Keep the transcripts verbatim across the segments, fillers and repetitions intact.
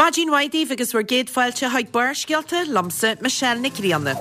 Magin Whitey agus war géad fáilte haid buairscialta lomsa Michelle Nicrianna.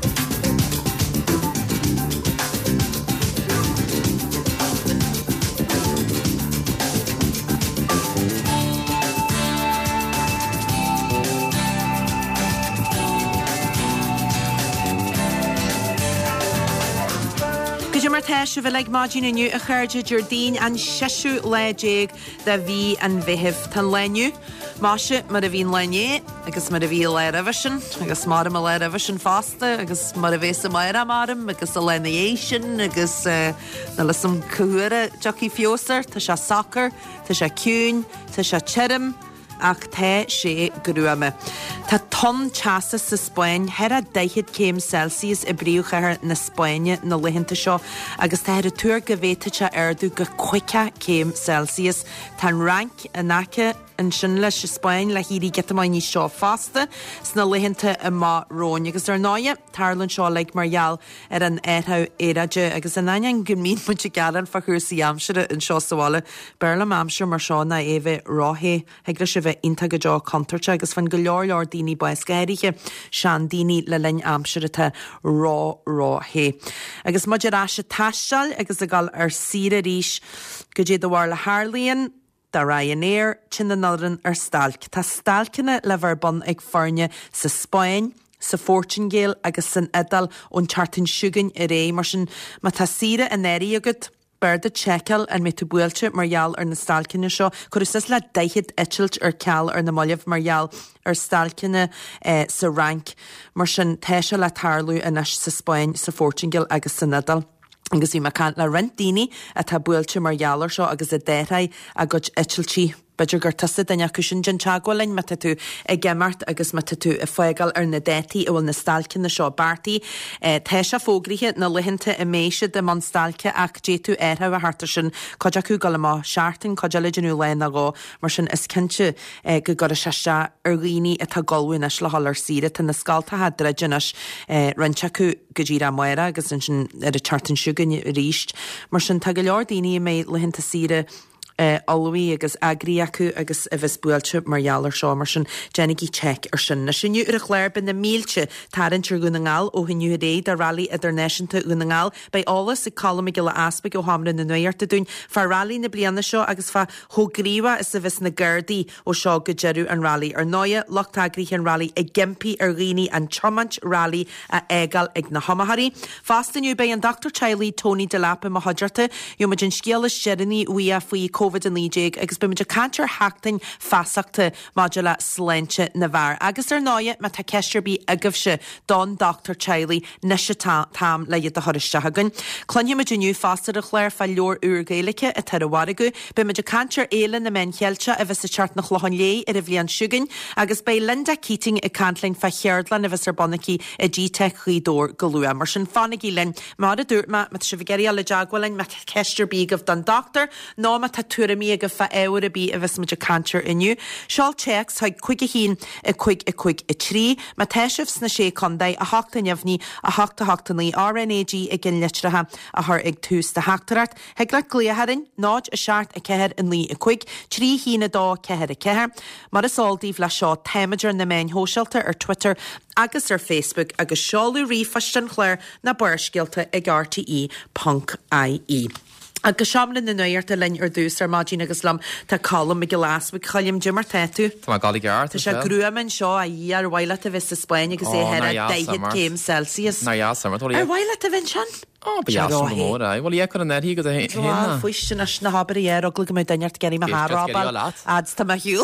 Mar teisio fel ag magin iniu a chyrja Jardine an siesiw lejig da fi an fihif tan lenniw. Masha mar a fi'n lenni, agus mar a fi le revision, agus mar a le revision fasta, agus mar a fes a mair am aram, agus a lenniation, agus uh, na lysam cwhwyra jockey fioser, ta sia soccer, ta sia cwn, ta sia cherim, ach te sé grúame. Tá ton chasa sa Spáin, her a deichid céim Celsius i bríuch ar na Spáine na lihinta seo, agus tá her a túr go bhétacha ardú go cuica céim Celsius, tá rank a nace an sin leis Spáin le hírí getamáin ní seo fasta, sna lihinta a má róin, agus ar náia, tarlan seo leik margheall ar an éthau éraide, agus an aine gymín muinte garan fa chuirsaí amsire in seo sahála, berlam amsir mar seo na éve ráhé, hegra se bheith inta go jo contorte, agus fan go leor leor díní bues gairiche, sean díní le lein amsirite rá rá hé. Agus muidir ashe taistal, agus a gal ar sire ríis, go dé do war le Harlíon, da Ryanair, chin na nodran ar stalc. Tá stalcinna le bharbon ag farne sa Spáin, sa Fortingale, agus san edal ón chartin siúgan i ré, mar sin ma tá sire an éri agad, Berda Chekel an me tu builte margheall ar na stalcinna seo, chus le deichid etchilt ar ceall ar na molleh margheall ar stalcinna eh, sa rank, mar sin teise le tarlú inis sa Spáin, sa Fortingale agus sa Nadal. Agus i ma can le rentdíní a tá builte margheallar seo agus a dérai a god etchiltí. Beidir gur tusa daine cushin jan teaghálainn mata tú ag gemart agus mata tú a foigal ar na détaí a bhfuil na stalcin na seo bartaí. Eh, Teis a fógrithe na lihinta a méise de man stalce ach dé tú étha a hartar sin coide acu gal má seaartain coide le genú lein a gá, mar sin is cinse eh, go gur a seiste ar ghíní a tá golúin is le hallar síre tan na scalta hadra ginas eh, rinse acu go ddíra muire agus sin ar a chartain siúgan ríist, mar sin tá go leor daoine mé lihinta síre Uh, alwaí agus agri acu agus a bheits builte margheallar seo, mar sin Jennigy check ar sin. Na sinniu ar a chléir bin na mílte tarantir gúna ngáil ó hinniu réid a rally internationta gúna ngáil bei álas i colm i gile aspa go hamrin na nuirta dún fa rally na bliana seo agus fa hógríwa is a bheits na gurdaí ó seo go jeru an rally ar náia locht agri an rally i gimpi ar ghíní an chomant rally a egal ag na hamaharí. Fastaniu bei an Doctor Chiley Tony Delapa ma hadrata jo ma gin scialas jerani uia fui COVID an líéig agus be muidir cantar hatain fasachta modula slente na bhar. Agus ar náia me tá ceistir bí agahse don Doctor Chiley nise tam le iad a thoriste hagan. Clonne me duniu fastar a chléir fa leor uirgéalacha a tarharagu, be muidir cantar éile na men cheilse a bheits a chart na chlohan lé ar a bhlian siúgan, agus bei Linda Keating i cantlainn fa cheardlan a bheits ar bonnaí a G-Tech chuidór golua. Mar sin fannig í linn mar a dúrma met se vigeri a le jagwalain me ceistir bí of don doctor, ná me tá tuaramí go fa éir a bí a bheits muidir cantar iniu. Seáil checks haid chuig a hín a chuig a chuig a trí, ma teisifs na sé condaid a hachta neamhní a hachta hachtaní R N A G ag gin litratha a thar ag tús de hachtarart. Heag le gléaharin, náid a seart a ceir in lí a chuig, trí hína dá ceir a ceir. Mar is áldíh le seo téimeadir na main hóseilta ar Twitter agus ar Facebook agus seáú rífastan chléir na buairscialta ag R T E Punk I E. Agus seamlinn na nuirta lein ar dús ar Magin agus lam tá colm i glas bh chaim Jimmar tetu. Tá gála gar. Tá sé grúaman seo a dí ar bhaile a bheits a Spáin agus é head a deichid céim Celsius. Na ja samar Ar bhaile a bhain sin? Oh, but yes, more. I well, yeah, could an edgy go the hen. Well, fish na na haber yeah, og glug me danyart geri ma harabal. Ads ta ma hiul.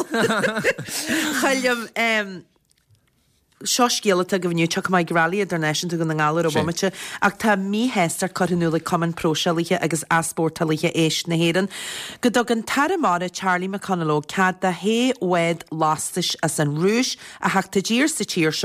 Chalim um Shosgiela to give you chuck my grally international to go ngálar ó bhaimite ach tá mí hestar cornúla common prosealiche agus asportaliche éis na héan go dog an taramara Charlie McConnell cad da hé wed lastis as an rúis a hachta dír sa tíir seo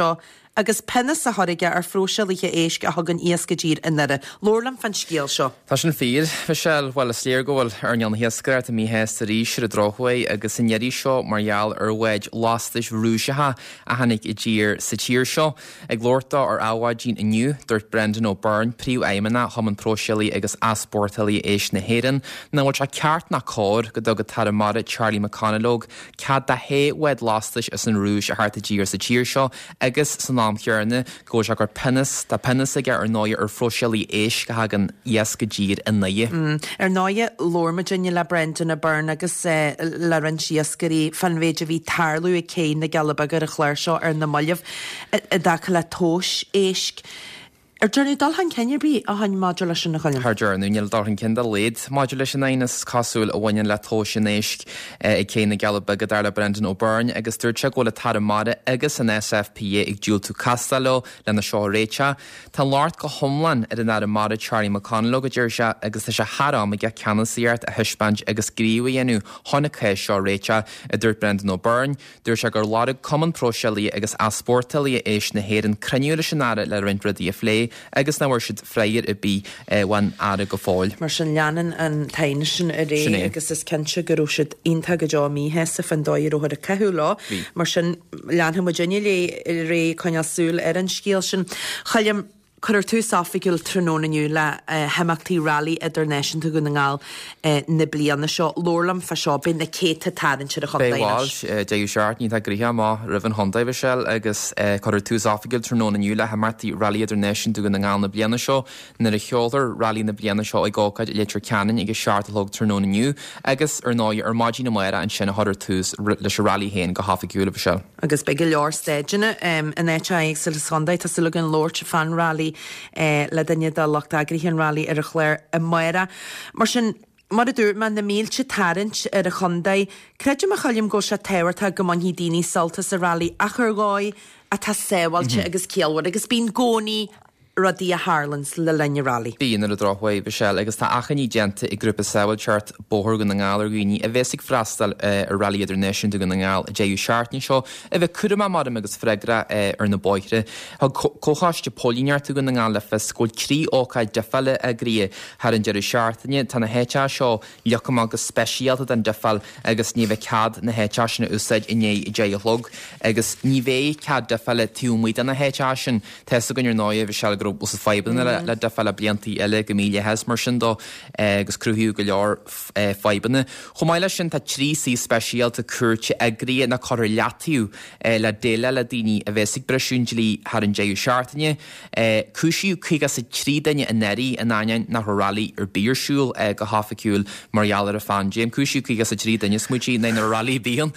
agus pennas a thoige ar frósealaithe éisce a hagan iasca dír in nere. Lorlam fan scéal seo. Tá sin fír, Michelle, well, a sléir gohfuil ar nean hiascair a mí héas a ríis ar a drochhaid agus in ieri seo margheall ar weid lástais rúisethe a hanig i dír sa tír seo. Ag glórta ar áhaid dín iniu, dúirt Brendan O'Byrne, príomh éimeanna chumann prósealaí agus aspórtaí éis na héireann, na bhfuil se ceart na cóir go dogad taramara Charlie McConaughey, cad da hé weid lástais is an rúis a harta dír sa tír seo, agus san nám chearna go se gur pennas, tá pennas aige ar náide ar frósealaí éis go hagan iasca dír in naie. Mm. Ar náide lorma dinne le Brendan O'Byrne agus uh, le ran siascarí fanvéide bhí tarlú i céin na galabagar a chléir seo ar na maiamh a dacha le tóis éisc. Ar dúirna dal han cenne bí a hain modula sin na chuine. Har dúirna níl dal han cin léad modula sin aonas cosúil a bhain le tóis sin éisc i céin na galabagar ar le Brendan O'Byrne agus dúirt se go le taramara agus an S F P A ag dúil tú Castello le na seo réite. Tá láirt go thomlan ar an aramara Charlie McConaughey go dúir se agus tá se haram a g ceanasíart a thuispaint agus gríomha dhéanú tháinig chéis seo réite a dúirt Brendan O'Byrne, dúir se gur láirig cumann prósealaí agus aspórtaí éis na héireann cruniúla sin ára le rintradí a phlé agus na bhfuir siad freiir a bí bhain ára go fáil. Mar sin leanan an taine sin a ré agus is cinse go siad ionta go deá míthe sa fan dóir óthir a ceú lá, mar sin leanha mo déine le ré coineasúil ar an scéal sin. Chaillim chuir tú sáfigiúil trónaniu le uh, hemachtaí rally idirnáisiúnta go na ngáil uh, na blianana seo lorlam fa seo bin na céta tarann siad a chondaínas. Béháil, déú seart ní tá gríthe má rihan Hondaibh sell agus chuir tú sáfigiúil trónaniu le hemachtaí rally idirnáisiúnta go na ngáil na blianana seo na a cheoltar rally na blianana seo ag gácaid leitr canan agus seartalóg trónaniu agus ar náid ar maidí na maira an sinna chuir tús leis rally héin go hafigiúil sell. Agus be go leor stéidirna um, in éite ag sa Sunday tá sula an Lord fan rally Eh, le danne dá lacht agrihíon rally ar a chléir a maira. Mar sin mar a dúr man na mílte tarint ar a chondaid, creidir a chalim go se teirtá go man hí daoine saltas a rally a churgáid a tá séhailte mm-hmm. agus céalhar agus bín gcónaí rodí a Harlands le lenne rally. Bíon ar a drochhaid Michelle agus tá achaní gente i grúpa sáhailteart bóthir go na ngáil ar gúine a bhesigh freastal ar rally idirnáisiúnta go na ngáil a déú seaartní seo a bheith cuireamh madam agus freigra ar na bóithre. Tá cóchaiste pólíneartú go na ngáil le fes scóil trí ócaid defile a grí ar an deireadh seaartaine tá na héite seo leacham agus speisialta den defal agus ní bheith cad na héite sin úsáid iné i déolog agus ní bhéh cad defile túmid an na héite sin teessa gon ar náid bhí se grúp os faiban mm. le defal blianttí eile go míle hes mar sin dó agus cruthú go leor faibanna. Chomáile sin tá trí sí speisialta cuirte agrí na choir leatú le déile le daoine a bheitsigh breisiúntelí ar an déú seaartaine. Cúisiú chuigas sa trí daine a neirí a náin na rally ar bírsúil go hafaiciúil margheallar a fan. James cúisiú chuigas sa trí daine smútí na na rally bíon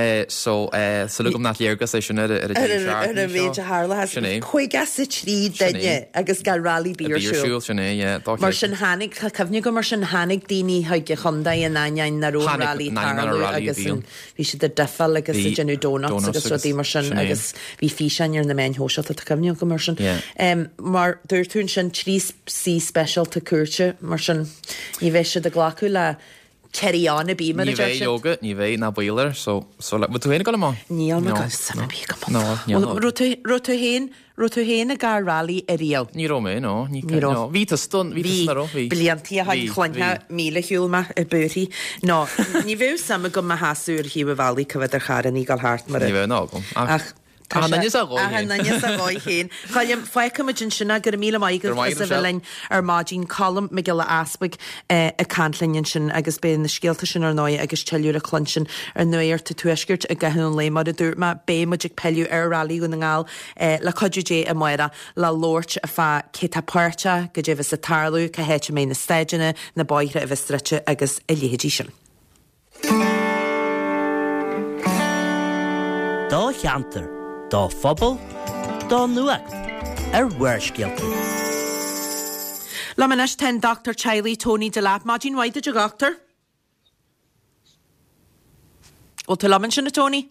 so sulúgam nach léargas é sin ar a déú seaartaine. Ar a bhéide Harla has chuigas sa trí daine agus gal rally bírsúil sinné mar sin hanig cefne go mar sin hanig daoine haige chundaí a náin na ró rally agus bhí si de defal agus a genú donuts agus rodí mar sin agus bhí físean ar na main hóseat a cefne go mar sin mar dúir tún sin trí sí specialta cuirte mar sin ní bheith si de ghlacu le Cerianna bí mar a bheith yoga, ní bheith na bhílar, so le tú héna go má? Níl me go sanna bí go má. Ro tú héin Ro tú héna gar rally a rial. Ní romé, no. Ní ro. Ví a stun, ví a ro. Ví bliantí a hain chláinthe míle hiúlma a búthaí. No, ní bheith sama go ma hasúr híh bhí cyfad ar charan í gal hart mar. Ní bheith ná gom. Ach, Ah, na níos a goi héin. Ah, na níos a goi héin. Chaillim faica ma dyn sinna gyda míle maigad as a bhlein ar mágin column me gila asbag a cantlinn sin agus be na scialta sin ar náid agus teiliúr a clonsin ar nuir ta tuisgirt a gahann le mar a dúr ma bé magic peliú ar rally go na ngáil le codúé a maira le lórt a fa céta páirte go dé vis a tarlú ca héite mé na staidine na báithre a bheitstrate agus a léhédí sin. Dá cheantar. Dá phobal, dá nuacht, ar bhuairscialta. Lamanis ten Doctor Charlie Tony de Lap, Magin White de Doctor. O te laman sin na Tony?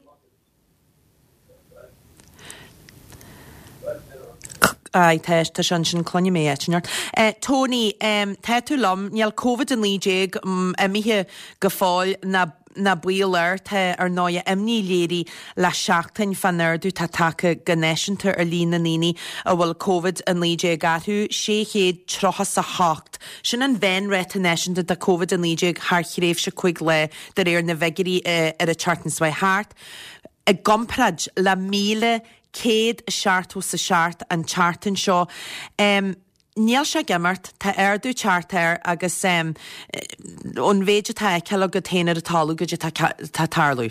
Ai, te te sin sin clonne mé etnart. Tony, um, te tú lam, niall COVID an lídéig um, emihe go fáil na na buíir the ar náide imní léirí le seachtain fan nerdú tá take gannéisianta ar lína níní a bhfuil COVID an líide gathú sé chéad trochas a hácht. Sin an bhein rétanéisianta de COVID an líide haar chréibh se chuig le de réir na vegerí ar a chartansmai háart. A gomprad le míle céad seartú sa seart an chartan seo. Um, Níl se gimmart tá airdú charter agus um, ón bhéide tá ceile go téanaar a talú go tá tarlú.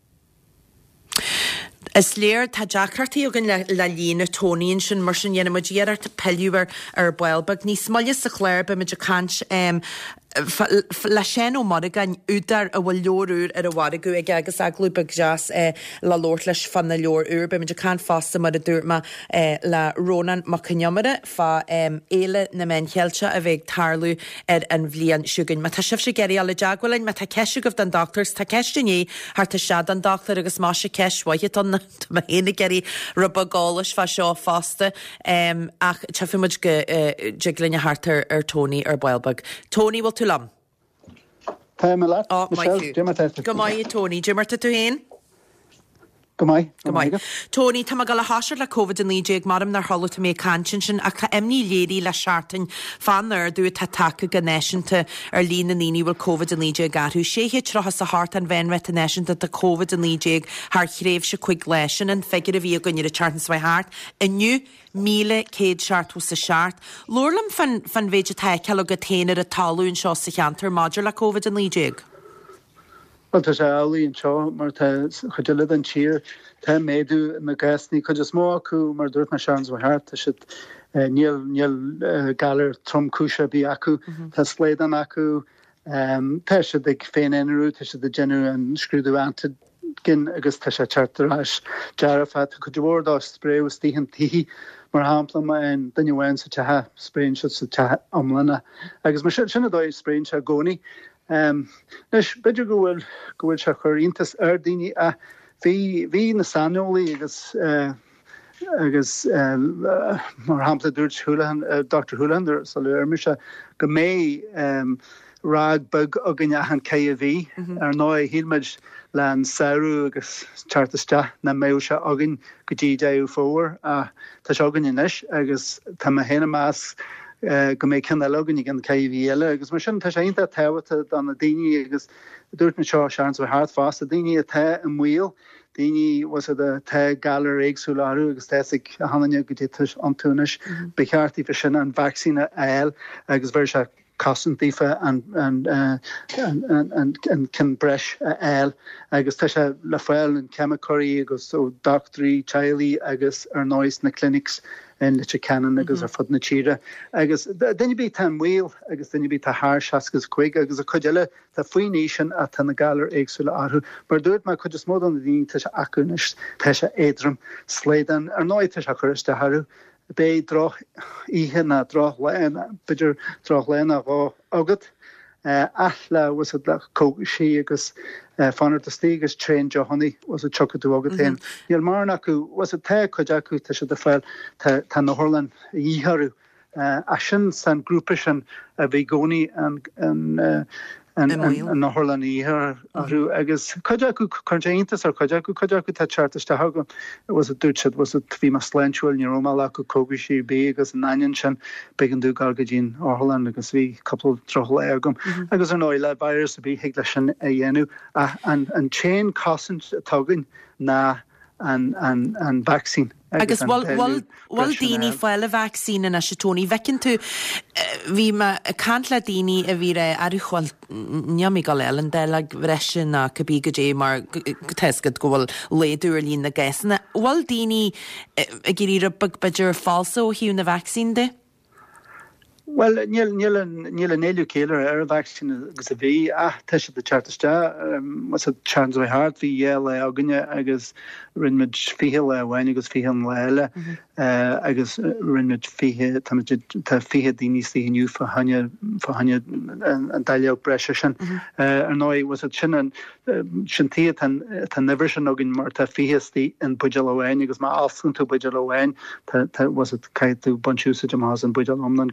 Is léir tá deachtartaí a gan le, le lína tóníonn sin mar sin dhéanam díar ar peiliúar ar bhilbag ní smoile sa chléir be meidir cant um, le sin ó mar gan údar a bhfuil leorúr ar a bhharigú ag agus aglúbag deas eh, le lóir leis fan na leor úr be meidir cant fásta mar a dúrma eh, le rónan macanyamara fa um, éile na men cheilse a bheith tarlú ar an bhlian siúgan. Ma tá sibh sé geirí ala deagwalain ma tá ceisiú goh den doctors tá ceistení har tá sead an doctor agus má se ceishaid an ma héna geirí rubba gális fa seo fásta um, ach tá fimuid go uh, jiglinne hartar ar Tony ar bhilbag. Tony bhil tú lam? Tá me lá. Oh, go mai Tony, Jimmerta tú héin? Go mai. Go mai. Tony, tá gal a hasir le COVID an líide ag maram nar halú mé cantin sin a cha imní léirí le seartain fan ar dú tá take gannéisianta ar lína níní bhfuil COVID an líide garú. Sé hé trochas a hart an bhein rétanéisianta de COVID an líide haar chréibh se chuig leisin an fegur a bhí a gonne a chartansmai háart iniu míle céad seartú sa seart. Lorlam fan, fan bhéide tá ceile go téanaar a talún seo sa cheantar maidir le COVID an líide? Well, tá sé álaíonn seo mar chuidir an tír tá méadú na gasní chuidir smó acu mar dúirt na seans bhthart tá si níl níl galar tromcúise bí acu tá slédan acu tá si ag féin inarú tá si de genú an scrúdú anta gin agus tá sé chartarráis dearafat chuidir bhór dá spréú stíhan tíí mar háplam an danne bhain sa tethe spréin si sa tethe amlanna agus mar sinna dóid spréin se gcónaí. Um, Nes beidir go bhfuil go bhfuil se chur iontas ar daoine a bhí bhí na sanolaí agus uh, agus um, uh, mar hampla dúirt Houlihan, uh, Doctor Houlihan ar sa leir me se go mé um, rag bug a gneachan cé a bhí ar ná hílmeid le an saoú agus chartaiste na mé se agin go dtí déú fór a tá se agin inis agus tá a héna más Uh, go mé cin legan gan céhí eile, agus mar sin tá sé inta tehata don na daine agus dúirt na seo seans bh hart fast a daine a the an mhuiil, daine was a de the galar éagsúláú agus teigh a hanne go dtí an túnis becheartí fe sin an vaccína eil agus bhir se casantífa an an an an an cin breis eil agus tá sé le foiil an chemicorí agus ó doctorí chailí agus ar náis na clinics in litte canan agus ar fud na tíre agus dunne bí tá mhuiil agus dunne bí tá háir seacas chuig agus a chuideile tá faoí sin a tá na galar éagsúla áthú mar dúirt mar chuidir smód an daoine tá sé acunis tá sé éadrom slédan ar náid tá se chuiriste hathú bé droch ihe na droch lein beidir droch lein a bhá agad athla was it le cóg sí agus fanar de stígus trein Johanny was a chockadú agad hen. Níl mar acu was a te chuid acu tá se de fel tá na Horlan íharú a sin san grúpa sin a bhí gcónaí an an an na Horlan íhar ahrú agus chuid acu chuintas ar chuid acu chuid acu tá chartaiste hagan was a dúid was a bhí mas sléintúil ní Rómáil acu cóga sí bé agus an aion sin began dú gargadín Orlan agus bhí couple troch le agam agus ar náid le bairs a bhí hiag lei sin a dhéanú an an chain cosint tugann na an an an vaccine. Agus wal wal wal dini foiil a vaccine na se Tony vecin tú hí ma cant le daoine a bhí arúáil neamí gal eile de le bhreisin a cabbí go dé mar teiscad go bhfuil léadúir lín na gaisanna. Wal daoine a gurí rubag beidir fása ó hiú na vaccine de? Well, níl níl níl an éú céile ar a vaccine agus a bhí a teise de chartaiste was a chans bh hart hí dhé le aganine agus rinmid fihe le bhhain agus fihan le eile agus rinmid fihe tá fihe daoine tíniu fa hanne fa hanne an daile breise sin ar ná was a sin sin tí tá never sin agin mar tá fihestí in budal bhhain agus má ascún tú budal bhhain tá was it caiitú bunchúsa am has an budal omlan gan échar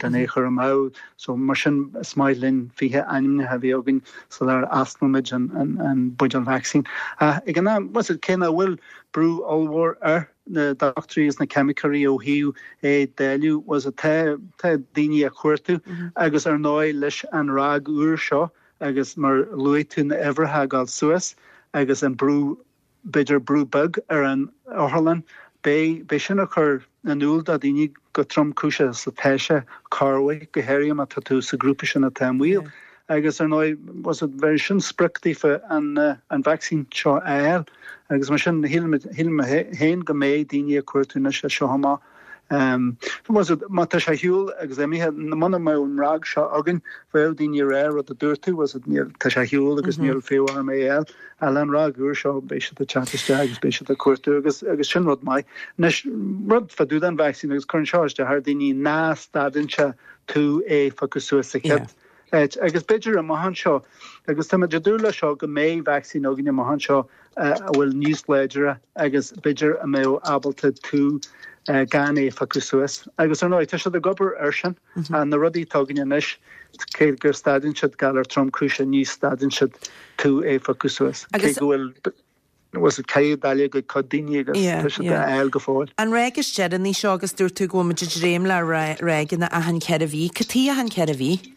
gur mau so mar sin smailin fihe aimne ha vi ogin so there asthmamid and and and budget vaccine uh again was it Kenna will brew all war er the doctors na chemically o hiu e delu was a te te dini a cuartu agus ar noi lish an rag ur sho agus mar luitun ever ha gal suas agus an brew bidger brew bug ar an orlan be be sin occur an ul da dini go trom kusha sa tesha carway go herium at tatu sa groupish na tam wheel yeah. Agus ar noi was it very sin sprukti for an uh, an vaccine cho al agus mar sin hilme hilme hen go me dini a cuartuna sha shohama um was it mata shahul agus mi had man ma un rag sha agin fel dini rare at the dirtu was it near tashahul agus near feu ar me al alan rag ur sha be the chances agus be the cuartu agus agus sin rod mai nish rod for do dan vaccine agus current charge to har dini na stadin cha to a focus suicide Et agus bidger a mahan seo agus tá jadúla seo go mé vaccine ogin mahan seo bhfuil newsledger agus bidger a mé abalta tú gan é facusuas agus ar nóid tá se a gobar airsin an na rudí tágin inis cé gur stadin siad galar trom cruise níos stadin siad tú é facusuas cé gohfuil was it caiú bailile go codíine agus eil go fáil. An régus jead ní seo agus dúir tú go muid réim le régan na ahan ceir a bhí, catí ahan ceir a bhí?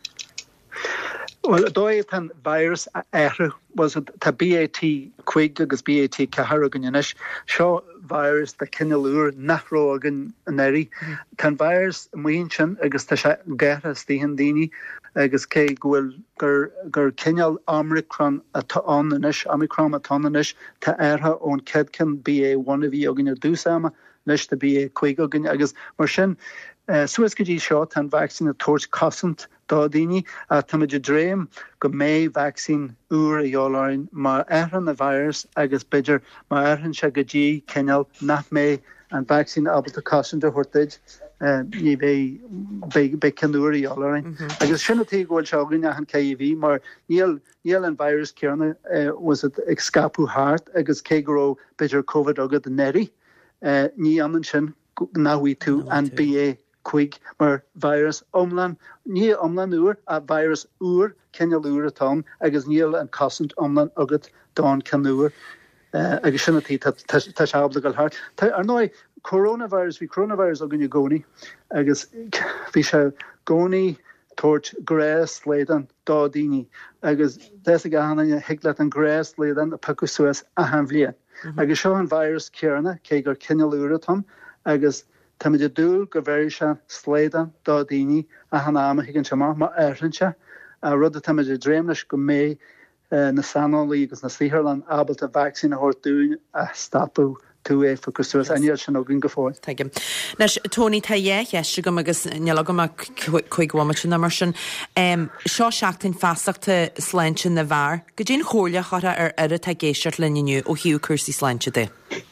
Well, dói tan virus éire was it tá B A T quig agus B A T ceharagan inis seo virus de cinnelúr nachrógan an éri tan virus muinsin agus tá se gera stíhan daoine agus cé ghfuil gur gur cinneal Omicron atá an inis Omicron atá inis tá éire ón cedcin B A one a bhí agin ar dúsama leis de B A quig agin agus mar sin Uh, Suescadí seo tan vaccine a towards cosint dá daoine a táidir dréim go mé vaccine úr a dheoláin mar éan a virus agus bidger mar éan se go dtí cinneal nach mé an vaccine abalta cosint a thuirtaid ní bé bé cinúr a dheoláin. Agus sinna tí ghfuil seogainn a an C I V mar níl níl an virus cearna was it ag scapú hart agus cé go bidger COVID agad a neri ní an sin náhui tú an B A quig mar virus omlan ní omlan úr a virus úr cinneal úr atá agus níl an cosint omlan agad dá canúr agus sinna tí tá seabla gal hart. Tá ar nói coronavirus hí coronavirus a gunne gcónaí agus bhí se gcónaí toirt grás lédan dá daoine agus de a gahanana hiaglaat an grás lédan a pacu suas a han bblian. Agus seo an virus cearna cé gur cinneal úr atá agus tá idir dúil go bhéir se slédan dá daoine a hanama higann se mar mar airlinse a rud a tá idir dréim leis go mé na sanálaí agus na slíthirlan abalta vaccine a thuirtúin a stapú tú é focusúas a níl sin óginn go fáil. Taigim. Nes Tony tá dhéis go agus nealagam a chuig bhhaimiid na mar sin seo seachtain feasachta sláinte na bhar go dtíon chóirle chara ar ar a tá géisiart leniu ó hiú cuasaí sláinte dé.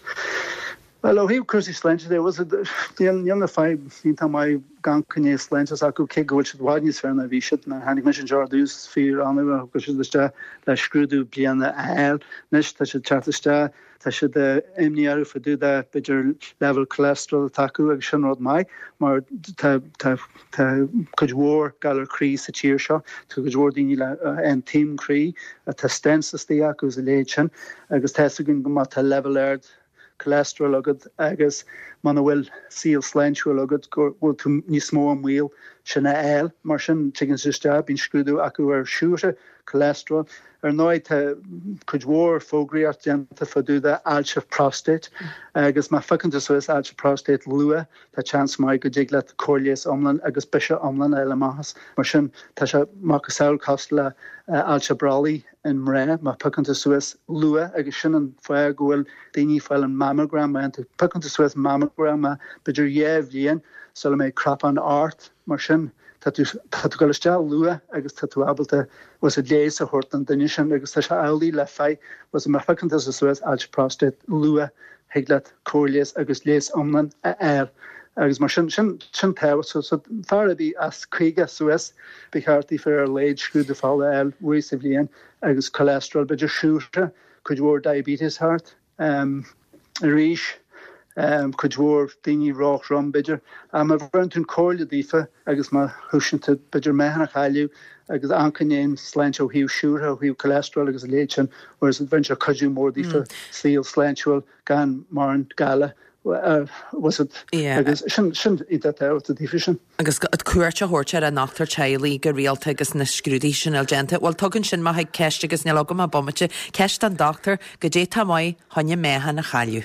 Well, oh, he cursi slanted there was a young five time my gang cunne slantes I could kick which wadness fair na vi shit na handig mission jar dus fear on the because the sta la screwdu blian the air nish ta should chat sta ta should the emniaru for do that bigger level cholesterol taku ag shinrod mai mar ta ta ta could war galler crease a cheer shot to could war dini la and team cree a testensis the acus election agus tesugin go mat level aired cholesterol agad agus man bhfuil síl sláintúil agad bhfuil tú níos mó an bhíl sinna eil mar sin tuigeann suiste bín scrúdú acu ar siúise cholesterol ar náid chuid mhór fógraíart déanta faúda ailte prostate agus má facannta suas ailte prostate lua tá chance mai go dtí le cóirléas omlan agus bise omlan eile maithas mar sin tá se má go saoil cost le ailte bralaí in mré má facannta suas lua agus sin an foiil gohfuil daoine fáil an mammogram an tú facannta suas mammogram a beidir dhéh líon so le mé crap an art mar sin tá tú go leiste lua agus tá tú abalta was a lééis a thuirt an daine sin agus tá se eolaí le fé was a má facannta suas ailte prostate lua hiaglaat cóirléas agus léas omlan a air agus mar sin sin sin tah so so farabí as chuige suas behartí fer ar leid scrú de fála eil uí sa bblion agus cholesterol beidir siúrte chuid mhór diabetes hart um, ríis um, chudhór daoine rách rom beidir. Am a bhaintún cóirla dífa agus má thuisianta beidir mehanna chailiú agus ancanéin sláinteo híú siúrtha híú cholesterol agus léitsin, whereas adventure cudú mór dífa síl sláintúil gan mar an gala. Uh, was it yeah. agus sin sin i dat out the division agus at cuairte horte a nachtar chailí go rialta agus na scrúdí sin algenta well tugann sin ma haid ceist agus ne agam a bommate ceist an doctor go dé tá mai hanne méhan na chailiú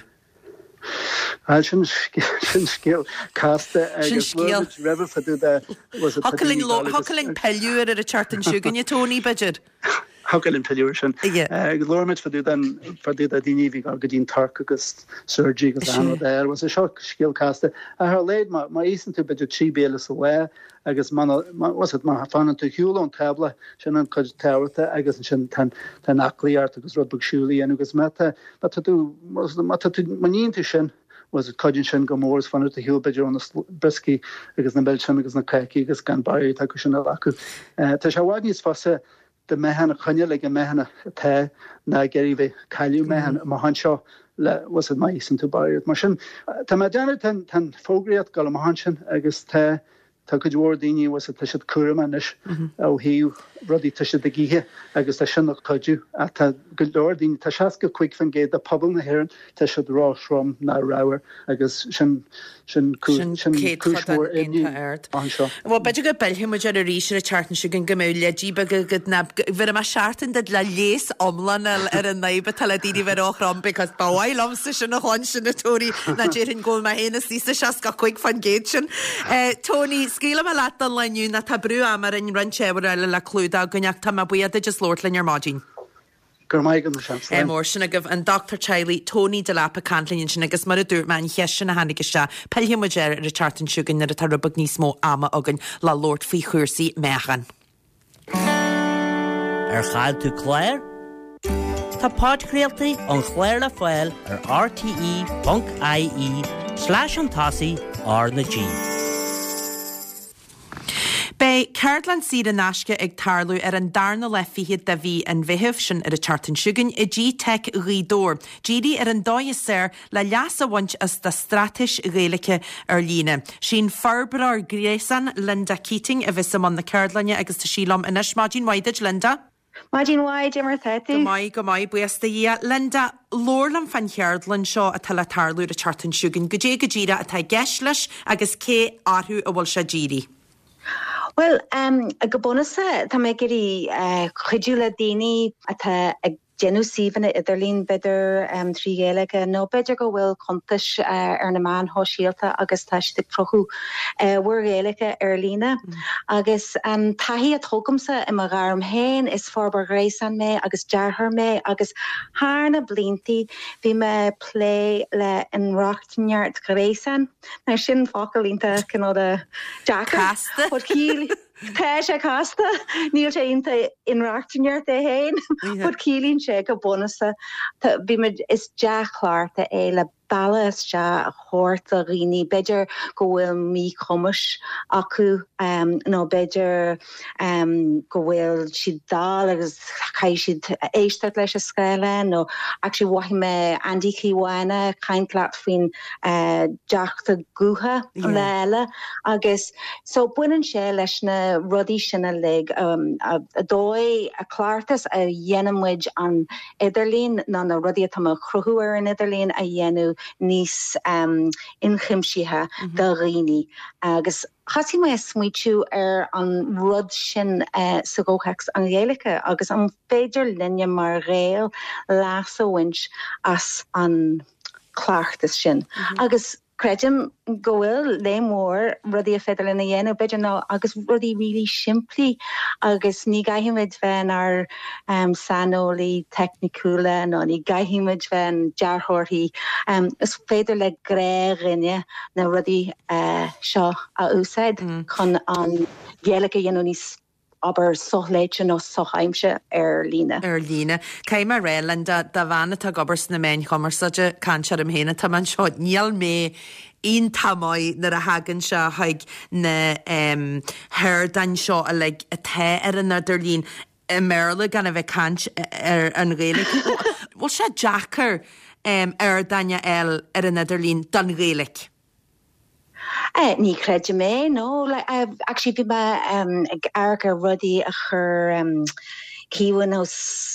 Al sin sin skill casta agus rebel for the was it Huckling lo Huckling pelúir ar a chartan siúgan Tony budget Huckling pelúir agus lormid for den for the dinivig a godín tark agus surgery agus an there was a shock skill casta a her laid ma ma isn't to budget chi belas away agus man was it ma fan to hule on tabla sin an cud towerta agus sin tan tan acliart agus rodbug shuli and agus meta but to do was the mata to manin to sin was it cudgin sin go mórs fan to hule bidger on the brisky agus na belchan agus na kaki agus gan bai ta sin aku ta shawadi is fasa the mehan chunne like a mehan te na gerive kalu mehan ma hansho was it my sin to buy it mar sin ta ma dan tan tan fogriat gal ma hanshin agus te ta could dini was a tishit kurmanish oh he ruddy tishit the gihe agus ta sin could you at a good lord in tashaska quick fan gate the pubble na heron tishit raw from na rower agus sin sin sin kushmore in art well but you go belhim with a reach a chartan sugan gamoulia jiba good nab ver ma chartan that la les omlan er a neighbor taladini ver och rom because bawai lom sin a honsin na Tony na jerin gol ma hena si shaska quick fan gate uh Tony skila ma lat an leniu na tabru amar in ranchewer la cluda gonyak tama buia de just lord in your margin Emotion agah an Doctor Chiley Tony de Lapa Cantlin sin agus mar a dúr man hesin na hannig iste pelhim muéir a chartan siúgan na a tar rubag níos mó ama agan la Lord fí chuirsaí mechan. Ar chaid tú Claire? Tá páidcréaltaí an Chléir le Foiil ar rte.ie slash an tasaí ar na G. Bei Cairlan siad a nasce ag tarlú ar an darna le fihiad da bhí an bhithih sin ar a chartan siúgan i G tech rídór. Ggéirí ar an dóis sér le leas a bhaint as da stratis réalacha ar lína. Sin farbrar gréasan Linda Keating a bhís am an na Cairlanne agus tá sílam inis Máidín Waidid Linda. Máidín Waid mar theti. Go mai go mai buasta dhé. Linda, lórlam fan cheardlan seo a tala tarlú a chartan siúgan go dé go ddíra a tá geislis agus cé áthú a bhfuil se ddíri. Well, um, a gobonasa, tá me giri uh, chudúla daoine atá ag genú síhanna idirlín beidir um, trí géalacha nó beidir go bhfuil contas uh, ar na man hóisialta agus táiste trochu uh, bhuair géalacha ar lína. Mm. Agus um, taí a tógamsa i mar garm héin is forbar gréisan mé agus dearthar mé agus hána blinti bhí me play le an rachtinart gréisan. Na sin fácalínta canada Jackar. Casta. Tá sé casta, níl sé inta inreachtinart é héin, bud cílín sé go bonasa, bhí me is deachláirta é le balas se a chóirt a riní, beidir go bhfuil mí chumas acu, um, nó beidir um, go bhfuil siad dal agus cai siad éisteart leis a scaile, nó actually wahi me Andy Kiwana caintlaat fin uh, deachta guha leile, agus so buinan sé leis na rudí sinna le um, a, a dói a clártas a dhéanamid an idirlín ná na rudí atá a chruthúar an idirlín a dhéanú níos um, inchimsíthe mm-hmm. de riní. Agus chasí mai smuitiú ar an rud sin uh, sa ggóchas an ghéalacha agus an féidir linne mar réal las a winch as an clártas sin. Mm-hmm. Agus Credim go bhfuil le mór rudí a féidir lena dhéanamh beidir ná agus rudí really simply agus ní gaithimid bhein ar um, sanolaí technicúla nó ní gaithimid bhein dearthairthaí um, is féidir le gré rinne na rudí uh, seo a úsáid mm. chun an ghéalacha dhéanú níos aber sochleitje no sochheimse ar lína. Ar lína. Cai mar rélan da, da vanna tá gobers na mein chomar saja canchar am héna tá man seo níl mé un tamai na a hagan se haig na um, her dan seo a like, a te ar an idirlín a merle gan a bheith cant ar an réala. Well se Jackar um, ar daine el ar an Idirlín don Gaelic? Uh, ní creide mé, no. Like, I've actually been um, arga ruddy a chur um, Kiwan o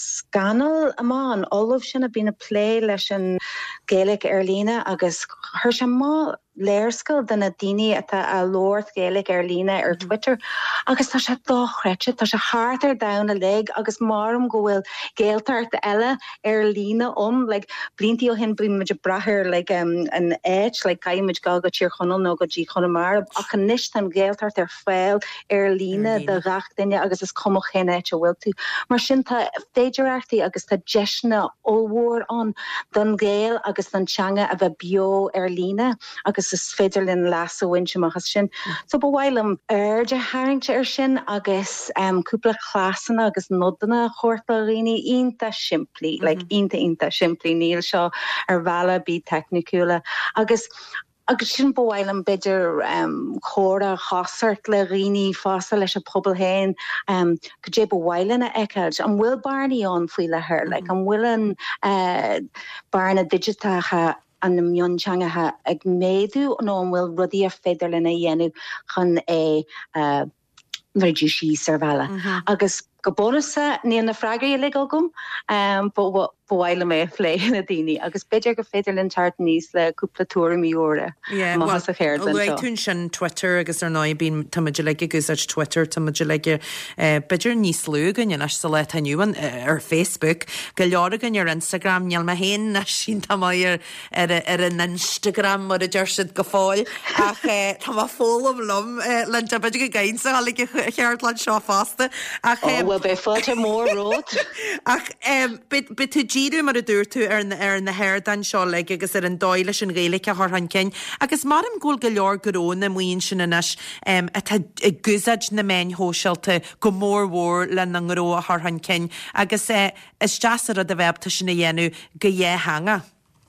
scanal amán, Olaf sin a been a play leis an Gaelic Erlina agus her sem má léirscail den a daoine atá a Lord Gaelic Erlina ar Twitter agus tá sé dóchreite, tá sé hart ar down a leg agus marm go bhfuil Gaeltart eile Erlina om, like blinti o hen brin muid brahir like um, an edge, like caiimiid gal go tír chonel no go dí chonamar ach an nist an Gaeltart ar fáil Erlina de rach daine agus is comach hen eit a bhfuil tú. Mar sin tá féidirachtaí agus tá deisna óhór an don Gael agus don teanga a bheith bio Erlina agus is féidirlinn las a winse machas sin. So bhhailm airde haingte ar sin agus um, cúpla chlásan agus nodana chóirta riine ínta siimplí, mm-hmm. like ínta ínta siimplí níl seo ar bhela bí technicúla agus agus sin bhhailm beidir um, chóra chosart le riine fása leis a pobl hain um, go dé bhhailena eicid an bhfuil barnaí an faoi le her, mm-hmm. like an bhfuilan uh, barna digitacha an na miontangatha ag méadú nó an bhfuil rudí a féidirlinn a dhéanú chun é uh, bheirdú sí ar bhela. Mm-hmm. Agus go bónasa ní na freigraí le gom um, bhhaile mé lé na daoine agus beidir go féidirlinn tart níos le cúpla túra míúra más a chéir tún sin Twitter agus ar náid bín tamidir le agus ar Twitter tamidir le beidir níos lúgan in as sa le aniuan ar Facebook go leorgan ar Instagram neal me héin na sin tamáir ar an Instagram mar a deirsid go fáil ach tá má fólam lom le beidir go gain sa hála cheartlan seo fásta ach be fáte mór rót. Ach, um, bit tú díú mar a dúr tú ar na hair dan seo le agus ar an dáile sin Gaelic a thorthain cin. Agus mar am gúil go leor gorón na muon sin inis um, a tá gusaid na main hóseilta go mór mhór le na ngró a thorthain cin. Agus uh, is deasar a de bheith tá sin na dhéanú go dhé hanga.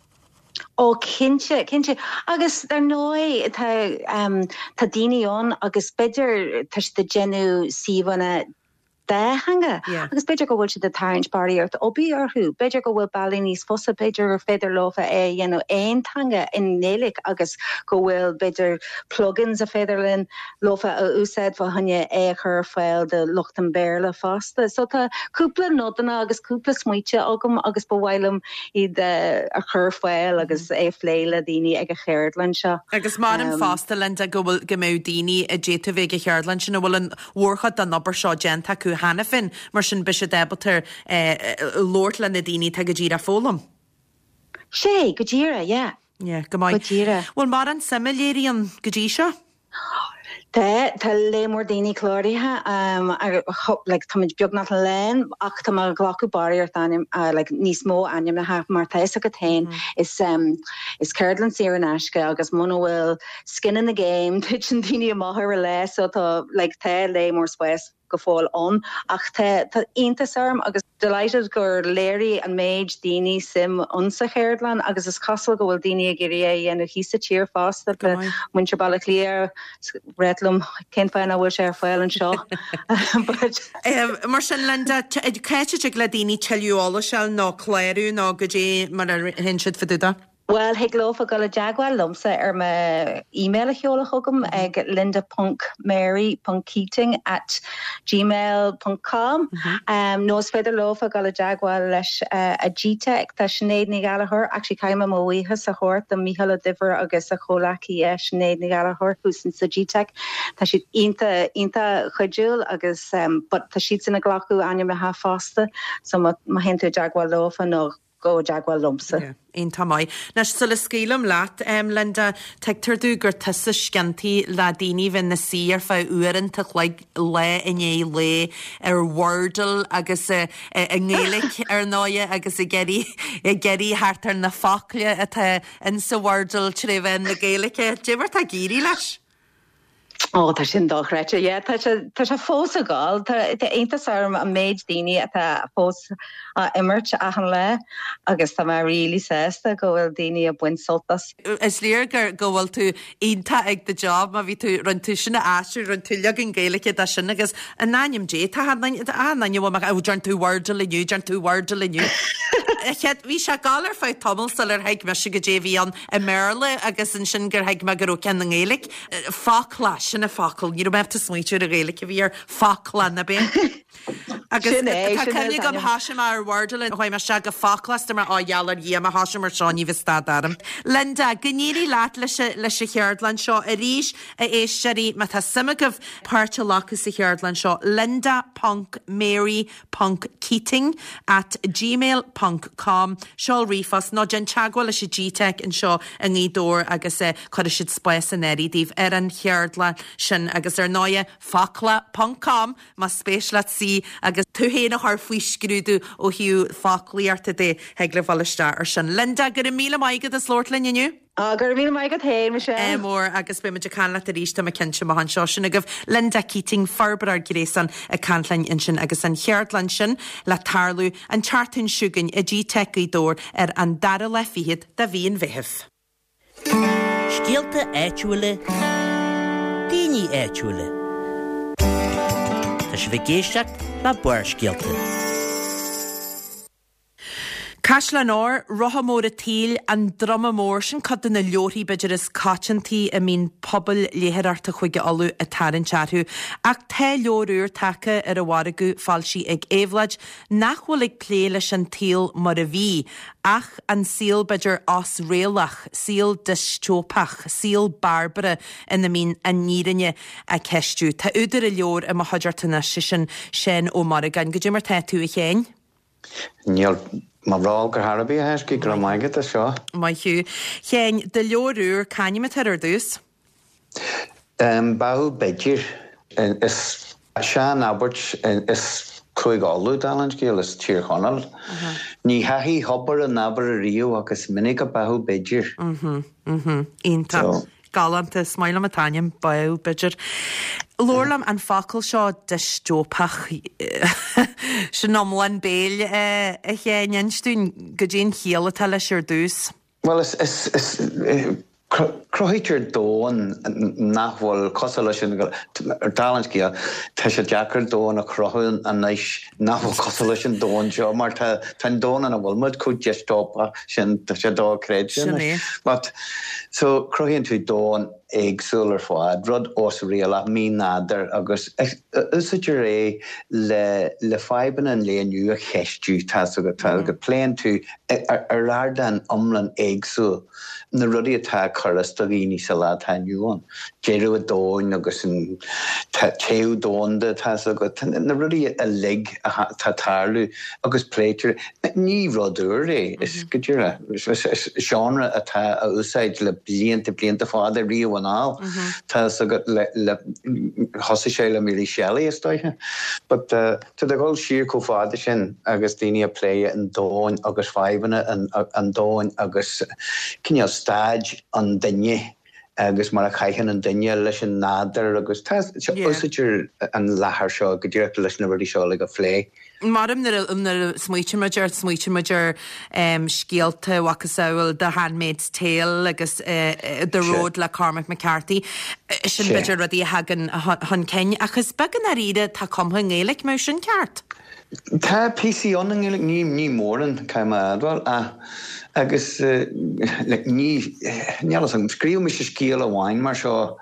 Ó cinse, cinse. Agus ar nói tá um, daoine ón agus beidir tá de genú síomhanna de hanga. Yeah. Agus beidir go bhfuil si de tarint baríart obí orthú, beidir go bhfuil bailí níos fosa beidir ar féidir lofa é you know, ein tanga in nélik agus go bhfuil beidir plugins a féidirlinn lofa a úsáid fa hanne é chur fáil de luchtan béirle fasta. So tá cúpla nodana agus cúpla smuoite agam agus bhhailm iad a chur fáil agus é phléile daoine ag a chéirdlan seo. Agus mar an um, fasta lenta go bhfuil go mé daoine a déta bheith a chéirdlan sin bhfuil an mhórchad an nabar seo genta cú hanna fin mar sin bis a debatar Lord le na daoine te go ddíra fólam. Sé, go ddíra, yeah. Yeah, go mai. Go ddíra. Well, mar an similéirí an go ddí seo? Tá tá le mór daoine chlóirithe um, like, tá beag nach len ach tá mar ghlacu baríart anim uh, like, níos mó anim na ha mar tá a go tain is um, is Cerdlan sé an eisce agus muna bhfuil skin in the game tuit an daoine maithir a le so tá like, tá le mór spéis go fáil an ach tá iontas arm agus delighted gur léirí an méid daoine sim onsa Chéirdlan agus is casal go bhfuil daoine a gurí a dhéanú hísa tír fásta le muintir bailach léir rétlum cén féin a bhfuil sé ar fáil an seo. Mar sin lenda céite le daoine teiliúála seil ná chléirú ná go dé mar a hen siad faduda? Well, hig lofa gal a jaguar lumsa er me email a heola hogum ag linda punk mary punk keating at gmail dot com. Mm-hmm. Um, nos feder lofa gal a jaguar lesh uh, a G-Tech ta sinead ni galahor actually kaima mowiha sa hort the Mihala diver agus a cholaki e sinead ni galahor who's sa G-Tech ta shit inta inta chajul agus um, but ta shits in a glaku anya me ha fasta so ma ma hinta jaguar lofa no go jaguar lumsa. Yeah. Ein tamai. Nas sulla scélam leat um, Linda teictar dú gur tusa sciantí le daoine bhín na sír fá uaran tuch like, le iné le ar Wordle agus a ngélik ar náia agus a geri a geri hartar na fáclia atá in sa Wordle tríbhn na Gaelice. Débhar tá géirí leis? Ó tá sin dochreite, é tá se fós a gáil eintas arm a méid daoine a fós immert achan le agus tá mar rilí sésta go bhfuil daoine a buin soltas. Is léir gur go bhfuil tú ionta ag de job a bhí tú run tú sinna áisiú run tú leag an Gaeilge a sin agus a náim dé tá naine bh dean tú word leniu dean tú word leniu. Chéad bhí se gáir fá tomulstal ar haig me si go dé bhí an i Merle agus an sin gur haig me gur cean an Gaeilge fácla sin a facail, ní meh a smuitiú a Gaeilge bhí ar fácla na bé. Agus chunig an háisiim ar wordlin chuim me se go fáclas mar áheallar dhé a háisiim mar seání bh stadarm. Linda, gníí leat leis leis cheardlan seo a ríis a éisteí me tá simimegah páirte lachas sa cheardlan seo linda punk mary punk keating at gmail dot com Seol rifas nó gen teagháil leis sé G-Tech in seo a ngídór agus é chuir siad spéis an éirídíh ar an cheardla sin agus ar náide facla dot com má spéisla sí agus tú héna th faoi scrúdú ó hiú faclaíarta dé heag le bhalaiste ar sin. Linda, gur míle maigad a slóirlin inniu? Gur mí maigad hé me sé. Mór agus be meidir canla a ríiste a cinse má an seo sin a goh Linda Keating farbar ar grééisan a canlainn in sin agus an cheardlan sin le tarlú an chartún siúgan a G-Tech í dór ar an dara le fiad da bhí an bhithih. Scialta éitiúile, daoine éitiúile. Tá sé bheith géisteach le buair scialta. Cas le nóir rothamór a tíl an drama mór sin cad na leorí beidir is catintí a mín pobl léhararta chuige alú a tarin chatú ach te leorúr take ar a wargu falsi ag évlaid nachhfuil ag plé leis an tíl mar a bhí ach an síl beidir os réalach, síl dystópach, síl barbara in na mín a nírinne a ceistú. Tá úidir a leor a ma hajartana sin sin ó Marigan. Go dtí mar te tú a chéin? Níl má bhráil gur Harbí a heiscí gur maigad a seo. Mai hiú. Chéin, de leorúr caine me tar dús? Um, Bahu Beidir is Sean Albert is chuig áú dalan cíal is tír chonal. Ní haí hopper a nabar a río agus minic a Bahu Beidir. Mhm, mhm, ínta. Galanta smaile a taim Bahu Beidir. Lorlam an facail seo dystópach sin nómlan béil a chéanstún go dtíon chéalata leis ar dús? Well, is is is croitir dóin nachhfuil cosa lei sin ar dalancí tá sé deacar dóin a crothún a níos nachhfuil cosa lei sin dóin seo mar tá dóna a bhfuil mud chuid deistópa sin sé dó créid sin. But so croíonn tú dóin agsúil ar fáid rud os réala mí nádar agus úsaidir é le le faiban an léonú a cheistú tá go tá go pléan tú ar rádan omlan agsúil na rudí atá churas do bhíní sa lá tainúán. Déirú a dóin agus an téú dónda tá go na rudí a lig tá tárlú agus pléitir ní rodúir é is go dtíire genre atá a úsáid le blianta blianta fád a ríomh anál tá go le hosa sé le mílí Shelley is stoithe. But tá a gáil siar có fáda sin agus daoine a pléie an dóin agus faibanna an dóin agus cinneal stáid an daine agus mar a chaithan an daine leis an nádar agus tá úsaidir an lethar seo go dtíreachta leis na ruí seo le go phlé. Marm na smuitiimeir smuitiimeir scialta wacasáil The Handmaid's Tale agus The Road le Cormac McCarthy sin beidir rudí hagan hon céin agus began a riide tá comtha Gaeilge mar sin ceart. Tá P C an an Gaeilge ní ní móran caiim adháil a agus ní nealas an scríú me sé scíal a bháin mar seo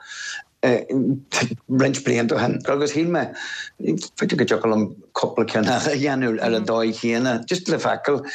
rint blianta hen. Agus hí me feidir go jocail an coppla cena a dhéanú ar a dóid chéana, just le fecail.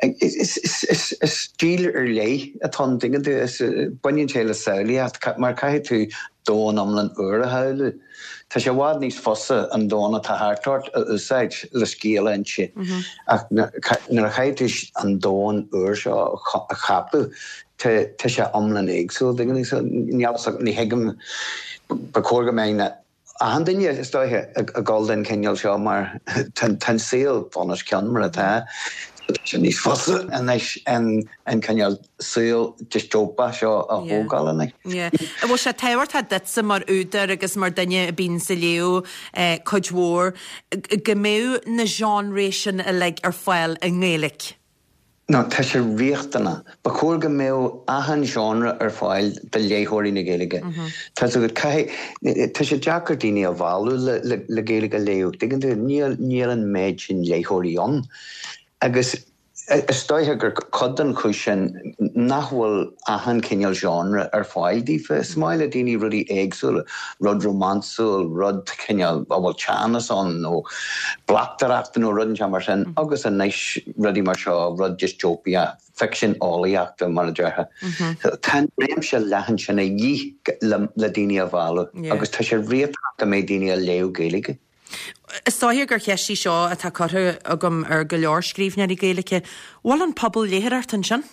Is stíle ar lei a tan dinge tú is buinn sé le saoí mar caiith tú dóin amlan uair a haile. Tá sé bhád níos fosa an dóna tá háart a úsáid le scéala an si. Ach nar a chaith an dóin uair seo a chapu tá sé amlan éagsúil ní heigem ba cóga méine a han daine is stoithe a gáildan ceal seo mar tan síl fánas cean mar atá níos fosa an ceal súil just jopa seo a hógáilna. Bhil sé tehairt a ditsa mar údar agus mar daine a bín sa léú chuidhór go mé na genre sin a le ar fáil a ngéalaigh. No, tá sé riachtainna. Ba chóir go mé ahan genre ar fáil de léthirí na Gaeilge. Tá go cai tá sé deacar daoine a bhálú le Gaeilge léú. Digan níl an méid sin léthirí an. Agus stoithe gur codan chu sin nachhfuil ahan cineal genre ar fáil dífa. Smáile daoine rudí éagsúla, rud romansúil, rud cineal bhfuil teannas an nó blachtarachta nó rud an mar sin, agus a níos rudí mar seo rud just jopia, fiction álaíachta mar a deartha. Tá réim se lehan sin a dhí le daoine a bhálú, agus tá sé riamhachta mé daoine a léú Gaeilge. Stáhir gur cheisí seo a tá cotha agam ar go leor scríbnear i Gaeilge, bhil an pobl léthart an sin?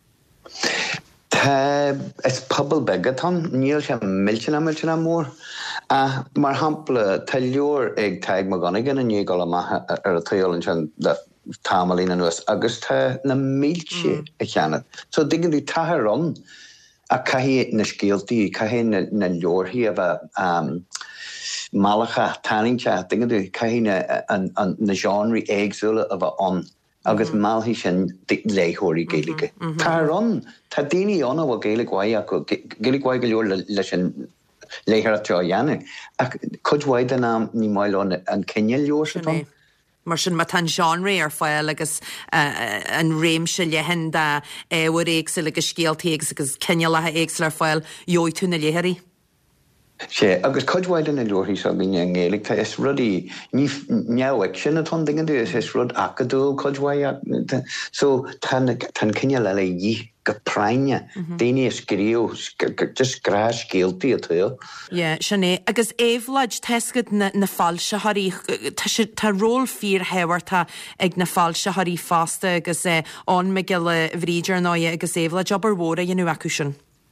Tá is pobl begatán, níl sé miltena miltena mór. A mar hampla tá leor ag teag má ganigin a nígal amach ar a taolann sin támalína nuas, agus tá na mílte a cheannad. So digan dí tathe ron a caihí na scéaltaí, caihí na leorthaí a bheith Malacha, Tanningcha, dinge du caihína na genre éagsúla a bheith an, agus malhí sin léthirí Gaeilge. Tá ron, tá daoine anna bhfuil Gaeilge bhaid acu, Gaeilge bhaid go leor leis an léthar atá dhéanamh. Ach chud bhaid an am ní maiile an cinenne leor sa tom. Mar sin mat an genre ar fáil agus an réimse lehan da éhar éagsúla agus scéaltaí agus cinenne lethe éagsúla ar fáil jóitú na léthirí. sé agus coidhhaid in na leorthaí seo bhíine an Gaeilge tá is rudí neamhaigh sin atá dinge dú is rud acadú coidhhaid so tan cinenne le dhí go praine daoine is scríú just grá scéaltaí a tuil. Ie, sinné, agus éhlaiid teiscid na fáilse haí tá ról fír hehairta ag na fáilse haí fásta agus an me go le bhríidir náide agus éhlaiid job ar mhóra dhéanú acu sin.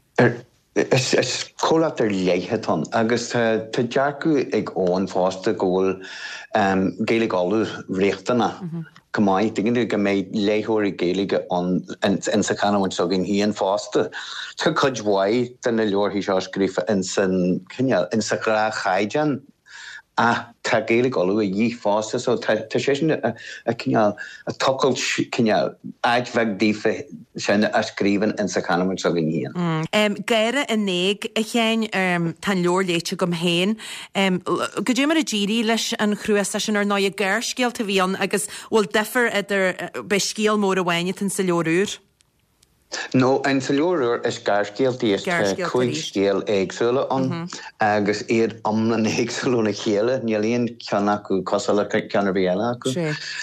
Is is cólaat ar léithetán, agus tá dearcú ag ón fásta ggóil Gaeilge áú réachtainna go maiid digan go méid léthirí Gaeilge in sa canhain so gin híon fásta. Tá chuid bhaid den na leorthaí seo scrífa in san cinneal in sa grá chaidean a tá Gaeilge áú a dhí fásta, so tá sé sin a cinneal a tocail cinneal ag bheith dífa sin a scríban in sa canhain so gin híon. Gaire a néig a chéin tan leor léite gom héin. Go dé mar a ddírí leis an chruasa sin ar ná a ggéir scéalta bhíon agus bhfuil defer idir be scéal mór a bhaine tan sa leorúr? No, ein sa leorúr is gar scéaltaí is chuig scéal éagsúla an agus iad amlan éagsúla na chéile, níl ceann acu cosala ceannar bhéile acu.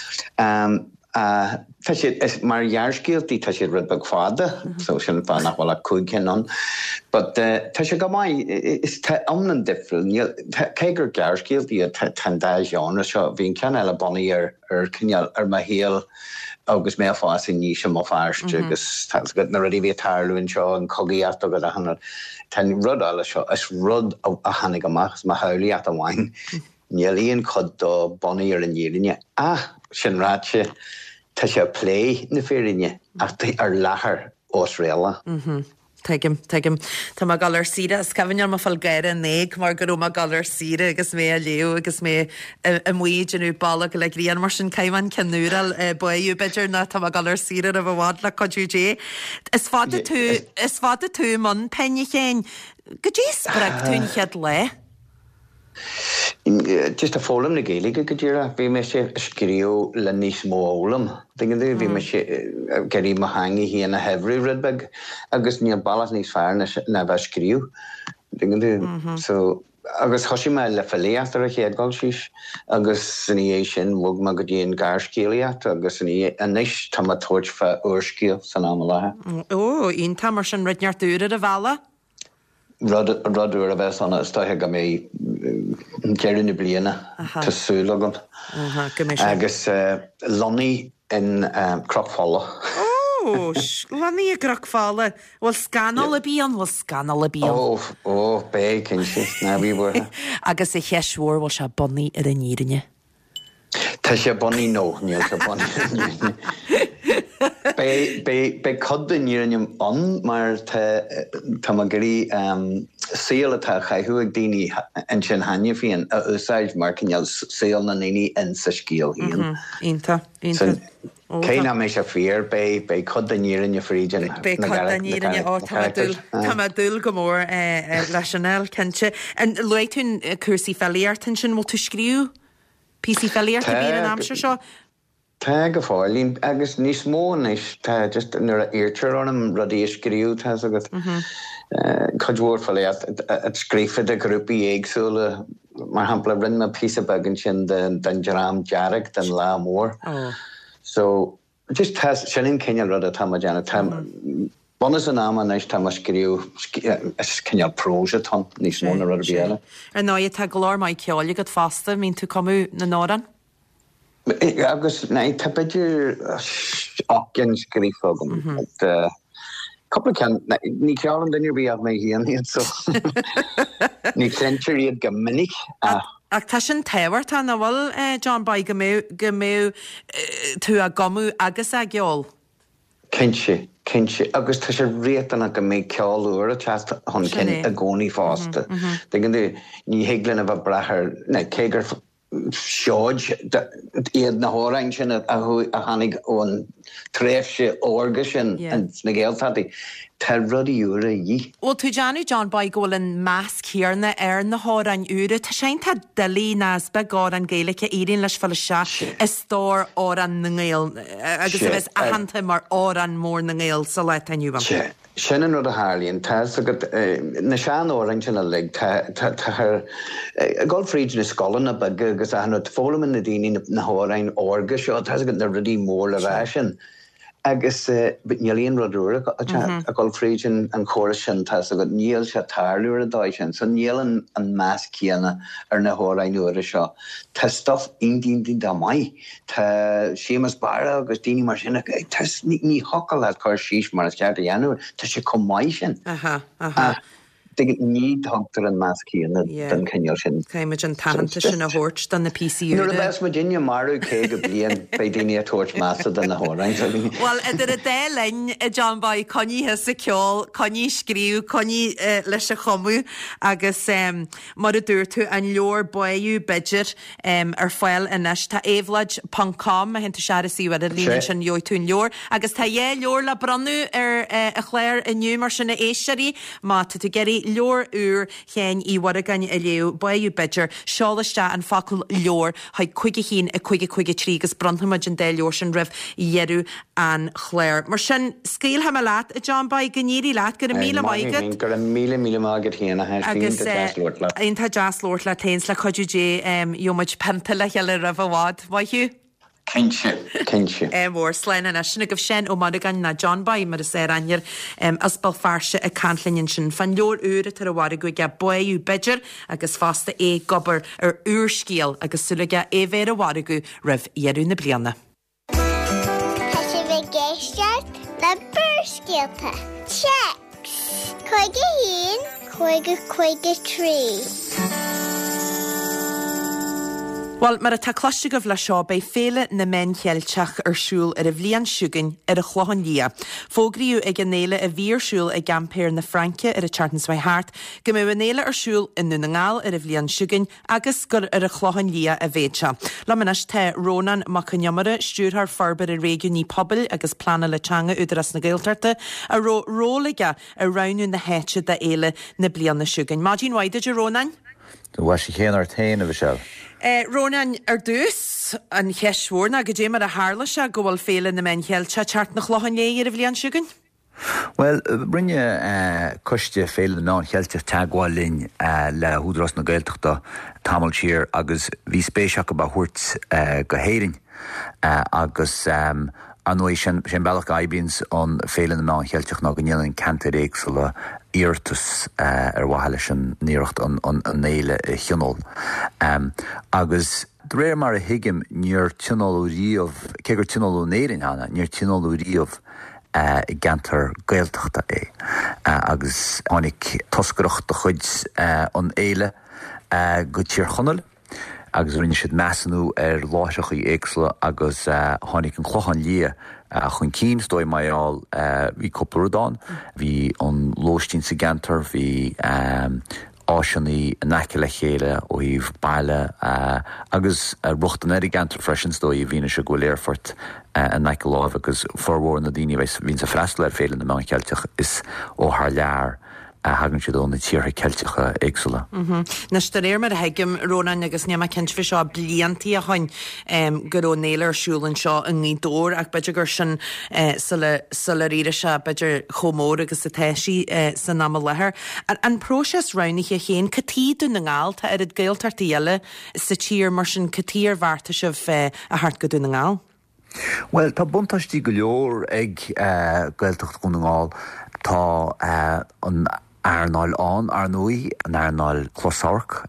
Tá sé mar dhearcéaltaí tá sé rud bag fáda, so sin fá nach bhfuil a chuig ceann, but tá sé go maiid is tá amlan difriúil, cé gur gearcéaltaí tan dá genre seo bhíon ceann eile bunaí ar cinneal ar ma héal agus mé fása ní sem má fearste agus go na rudí bhí tarlúin seo an cogaíart agad a hanna tan rud eile seo is rud a hanig amach má haulaí at a bhain níl íon chud do bunaí ar an dhéirinne. Ah, sin ráte tá sé plé na férinne ach ar lethar os réala. Teigim, teigim. Tá má galar síre, as cafannear má fal gaire néig, mar go má galar síre, agus mé a léú, agus mé a muid anú balla go le grían mar sin caiimhan cenúral buú beidir na tá má galar síre a bhhád le codú dé. Is fáda tú, is fáda tú man penne chéin, go dé sprag tún chead le? Just a fólam na Gaeilge go dtíra, bhí me sé scríú le níos mó ólam. Dingan dú bhí me sé geirí mo hangi hí na hefriú rudbeg, agus ní balas níos fear na bheith scríú. Dingan dú, so agus thoisi me le faléast ar a chéadgáil síos, agus san é sin bhg me go dtíon gar scéalaíocht, agus san é anis tá ma tóirt fe uarscíal san am lethe. Ó, on tá mar sin ridneart úra a bhela? Radúir a bheits anna stoithe go mé ceirú na bliana tásúlagan. Agus lonaí in Crochfála. Ó, lonaí a Crochfála. Bhfuil scanal a bíon, bhfuil scanal a bíon. Ó, ó, bé cin si, na bhí bhfuir. Agus i cheisúir bhfuil se bunaí ar a nírinne. Tá sé bunaí nó, níl sé bunaí. Bei cod yn yw'n on, mae'r tamagari seil y ta chaihu ag dini yn sy'n hannu fi yn ysaid mae'r cynnal seil na nini yn sysgil hi'n. Inta, inta. Cain am eisiau ffyr, bei cod yn yw'n yw ffridian. Bei cod yn yw'n yw, o, tamadwl gymor lasionel, cynse. Yn lwyd hwn cwrsi ffeliart yn sy'n mwlt ysgriw? P C ffeliart y byr yn amser sio? Ta gyffael, agos nis môn eis, ta just yn yr eirtir o'n am rodi ysgriw, ta sagod. Codwr ffeliart, at sgrifyd y grwpi eigswl, mae'r hampla ryn mae pys y bygyn sy'n dyn jaram jarag, dyn la môr. So, just tas, sy'n un cynnal rod y tam o jan, tam, bonus yn am yn eich tam ysgriw, ys cynnal pros y ton, nis môn ar y biela. Er noi ta glor mae ceolig at fasta, mi'n tu comu na noran? Agus, nei, ta bydr ocyn sgrifog, Couple can ni ceol yn dynnu'r biad mae hi yn hyn, so ni century ad gymnig. Ac ta sy'n tewar ta na wal, John Bai, gymw tu a gomu agus a giol? Cynsi, cynsi. Agus ta sy'n riet yna gymig ceol ŵr a chast hon cyn y goni ffosta. Dygyn di, ni heglin efo brachar, neu cegar Sioj, iad na hórain sy'n a hannig o'n tref sy'n orga sy'n yn snegael tadi. Terrod i yw'r i. Wel, tu janw John Bai gwyl yn masg hir na er na hórain yw'r, ta sy'n ta dylu nasba goran gaelig a irin leis fel ysio ystor oran na ngael, agos efes a hanta mar oran môr na ngael sa let a nywam. Sian yn o'r harlian, ta sagad, na sian oran sy'n alig, ta her, golfryd yn ysgolan na byg, agos a hanod ffolwm yn y dyn na hórain orga sio, ta sagad na ryddi môr la rasyn. Agus Nielian Rodúra a golfryd yn chorus sy'n ta sagad Niel sy'n tarlwyr y doi sy'n, so Niel yn mas ciana ar na hórain o'r sio. Ta stoff un dyn dyn da mai, ta Seamus Barra agus dini mar sy'n, ta ni hocal at cor shish mar as gada yanwr, ta sy'n comai sy'n. Aha, aha. Dig ni doctor yn mas ciana dyn cynnal sy'n. Caimage yn tahanta sy'n a hort dan na P C U. Nw'r bes Virginia marw ceg y blian bei dini a torch masa dyn na hórain. Wel, ydyr y delyn, John Bai, coni hys y ciol, coni sgriw, coni leis y chomw, agus mar y dŵr tu yn lior boiw bydger ar ffael yn ys, ta eflad pon com, mae hyn tu siarad si wedi lun sy'n lioi tu'n lior, agus ta ie lior la branu ar y chler y niw mar sy'n eisiau ma ta tu geri lior ŵr chen i waragan y liw boiw bydger, siolasta yn ffacl lior, hai cwigi hun y cwigi cwigi tri, gus bronhamad yn del lior sy'n rif ieru an chler. Mar sy'n sgil ham a lat, y John Bai gynnyri lat, gyda mil am oegad? Gyda mil am mil am oegad hyn, a hyn agus ta jas lort la. Ein ta jas lort la, teins la codju je, yomaj pentala hela rif a wad, wai hiw? Cynsi, cynsi. Mor slein yn ysyn agaf sien o madagan na John Bai mar y ser anir ysbal farsio y canllun yn sy'n fan lior ŵr y tar y warig wyga boi yw bedger agos fasta e gobar yr ŵr sgiel agos sylyga e fer y warig yw rif ierw na blianna. Hysy fe geisiad na byr sgielta. Checks. Cwegi hun, cwegi cwegi tri. Wel, mae'r ta closig of la sio bei ffeile na men chielchach ar siúl ar y flian siúgin ar y chlohan lia. Fógri yw ag anéile a vír siúl ag gamper na Franke ar y Chartensway Hart, gymau anéile ar siúl in nunangal ar y flian siúgin agus gur ar y chlohan lia a veitcha. La manas te Ronan Macanyamara stúr har farber a region ní pobl agus plana le changa udras na gailtarte a ro róliga a raunu na hetje da eile na blian na siúgin. Magin waide je Ronan? Was ich hen ar tein a bhishel. Uh, Ronan ar dús an cheisúr na go dé mar a hála se go bhfuil féile na men cheilte teart na chlohan lé ar a bhlian siúgan? Well, brinne uh, coiste féile ná cheilte teagháil linn uh, le húdras na gailteachta tamil siar agus bhí spéisiach go ba thuirt uh, go héirin uh, agus um, anoi sin sin bellach aibins an féile na cheilteach ná go nílan cantar éagsúla Irtus uh, ar wahala sin níocht an an néile chionnol. Um, agus dréir mar a hiigim níor tionnolú riomh, cégur tionnolú néirin hana, níor tionnolú riomh uh, i gantar gailteachta é. Uh, agus hánig toscrocht do chuid uh, an éile uh, go tír chonol, agus rinne siad mesanú ar láiseach í éagsla agus uh, hánig an chlochan lia chun cín stoi maiall hí coppladán, hí an lóistín sa gantar, hí áisinaí neice le chéile ó híh baile agus ruchtan éirí gantar freisin dóí bhíine se go léirfort an neice láh agus forhór na daoine bheits hín sa freistal ar féile na meán ceilteach is ó th lear a hagann siad ó na tíortha ceilteacha éagsúla. Na staréir mar a heigim Rónan agus níama cinint fi seo blianttí a hain go ró nélar siúlann seo an ní dór ach beidir gur sin sulla ríire se beidir chomór agus sa teisí san ná lethir. An próses roinnig a chéin catíú na ngáil tá ar gailtartaíile sa tír mar sin catír bharta sih a hart go dú na ngáil. Well, tá buntáistí go leor ag gailteacht go na ngáil tá an Airnáil an ar nuí an airnáil chlosarc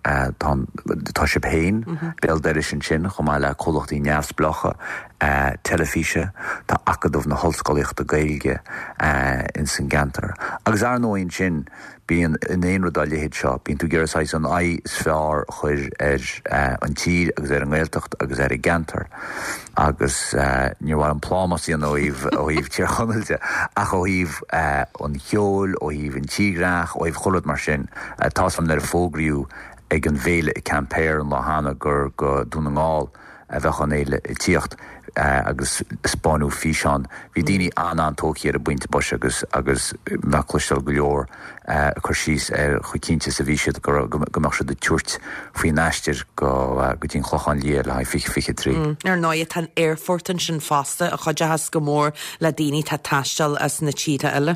tá se péin béal deidir sin sin chum le cholachtaí neamhsblacha telefíse tá acadmh na hallscoíochta gailge in san gantar. Agus ar nóíonn sin bíon in éon rudáilehéad seo, bíon tú ggéireáis an aí sfear chuir ar an tír agus ar an ghilteacht agus ar i gantar. Agus níorhhail an plámasí an óíomh ó híomh tíorchonailte ach ó híomh an cheol, ó híomh an tíreach, ó híomh cholad mar sin tá sam ar fógriú ag an bhéile i campéir an láhanana gur go dúna ngáil a bheith an éile i tíocht agus spáinú físeán. Bhí daoine anna an tócaí ar a buinte bus agus agus meclistal go leor chur síos ar chu cínte sa bhí siad gomach se de tuairt faoin neistir go go dtíon chlochan lé le fi fiche trí. Ar náiad tan airfortan sin fásta a chuide has go mór le daoine tá taistal as na títa eile.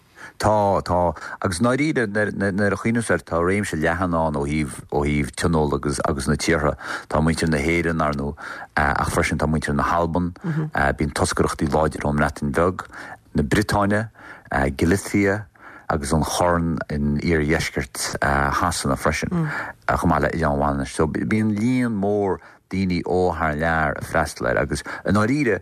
Tá tá agus náiríide nar a chuúsar tá réim se lehanán ó híh ó híh tunol agus agus na tíortha tá muintir na héan ar nó ach freisin tá muintir na Halban bín toscaireachtaí láidir ó netin bheg na Britáine, Galicia agus an chorn in ar dheisceart hasan a freisin a chumáile i anháine. So bíon líon mór daoine ó th lear a freistal agus an náiríide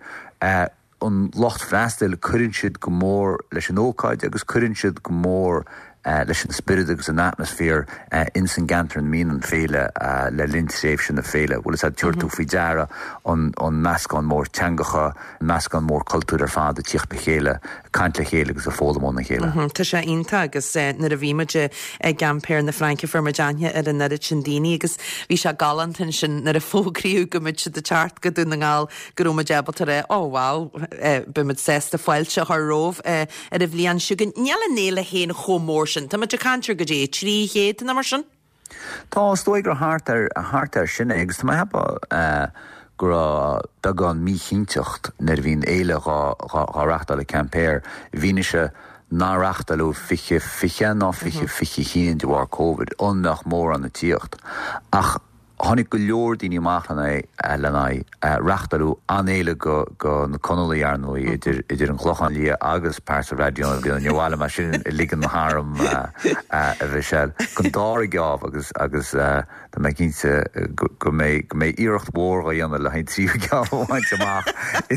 an locht freistal cuireann siad go mór leis an ócáid agus cuireann siad go mór leis an spirit agus an atmosfér in san gantar an mín an féile le lintréimh sin na féile. Bhfuil is a tuairtú faoi deara an meascán mór teangacha, meascán mór cultúr ar fád a tíocht be chéile, caiint le chéile agus a fólamón na chéile. Tá sé ionta agus nar a bhíimeide ag gampéir na Franca Fermajanne ar an nuid sin daoine agus bhí se galantain sin nar a fógriú go muid se de teart go dú na ngáil goúma debaltar é ó bháil bumid sésta foiilte th rómh ar a bhblionn siúgan neala néla héana chomór sin. Tá muidir cantir go dé trí héad na mar sin? Tá stoi gur hart ar hart ar sinna agus tá hepa gur beagán míchinteocht nar bhín éile ráreachtal le campéir bhíine se náreachtalú fiche fiche ná fiche fiche chéan de bhar COVID ón nach mór an na tíocht. Ach tháinig go leor daoine amachlanna lena reachtalú anéile go go na conolaí ar nó idir idir an chlochan lí agus páirsa radioúna go neomháile mar sin ligan na háram a bheith seil. Gon dáir gábh agus agus tá mé cinnte go mé go mé iirecht mór a dhéanana le haon tríú gábh bhaint amach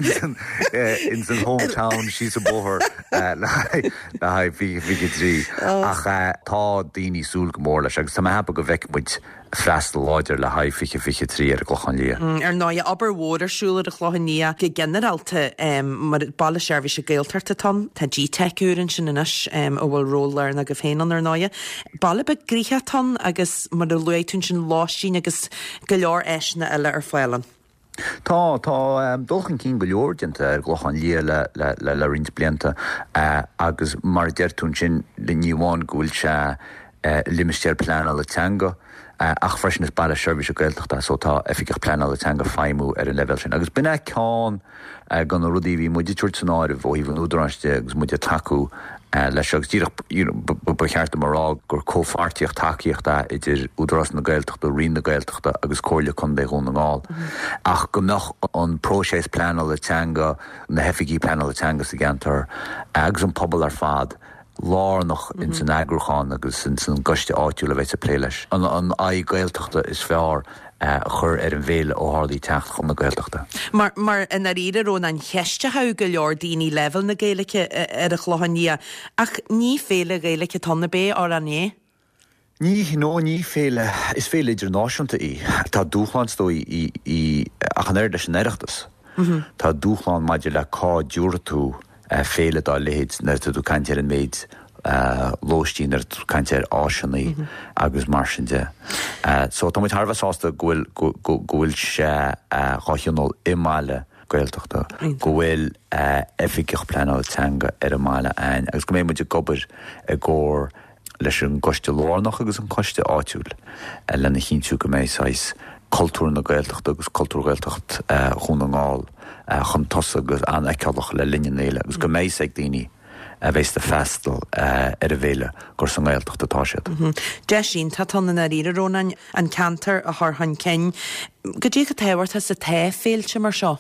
in san hometown sí sa bóthir le haid fiche trí. Ach tá daoine súil go mór leis agus tá hepa go bheic muid freistal láidir le haid fiche fiche trí ar a glochan lí. Ar náide aber mhór arsúla a chlochan ní go generalta mar bailla seirbhí sé gailtarta tan tá G-Tech úrann sin inis ó bhfuil rólar na go féanan ar náide. Bailla be gríthe tan agus mar a luúún sin láisín agus go leor eisna eile ar foiilean. Tá tá dulchan cín go leordianta ar glochan lí le le le rint blianta agus mar deirtún sin le níomháin gúil se limisteir plánal le teanga. Ach freisin is bailla seirbhí se gailteachta so tá efficach plánal le teanga feimú ar an level sin. Agus bina ceán gan rudí bhí muidir tuairt san áirimh ó híh an údarráiste agus muidir taú leis agus díireach ba cheartta marrá gur cófáirtíocht takeíochta idir údarrás na gailteachta, rion na gailteachta agus cóirle chun bé gún na ngáil. Ach go nach an próséis plánal le teanga na heficí plánal le teanga sa gantar agus an pobal ar fad lár noch in san agrúcháin agus in san goiste áitiúla bheith a plé leis. An an aig gailteachta is fearr chur ar an bhéle ó hálaí techt chun na gailteachta. Mar mar in a riidir ón an cheiste ha go leor daoine level na gaalacha ar a chlohan ní ach ní féle gaalacha tanna bé á an é? Ní nó ní féle is féle idir náisiúnta í. Tá dúchláinstó í ach an air leis an éireachtas. Tá dúchláán maidir le cá dúirtú féle dá léid nar tú cantear an méid lóistín ar cantear áisinaí agus marsinide. So tá muid Harbh sásta gohfuil sé ráisiúnol imáile gaeltachta, gohfuil efficeach pleanáil teanga ar a máile ein, agus go mé muid gobar a ggóir leis an coiste lárnach agus an coiste áitiúil lena chinú go méid sais cultúr na gaeltachta agus cultúr gaeltacht chun an gáil chun tosa agus an eicadach le linne néile, agus go méid ag daoine a bheits de festal ar a bhéile gur san gaeltacht atá siad. De sin tá tanna na ríre rónain an cantar a thorthain cin. Go dtí go téhairt sa té féilte mar seo?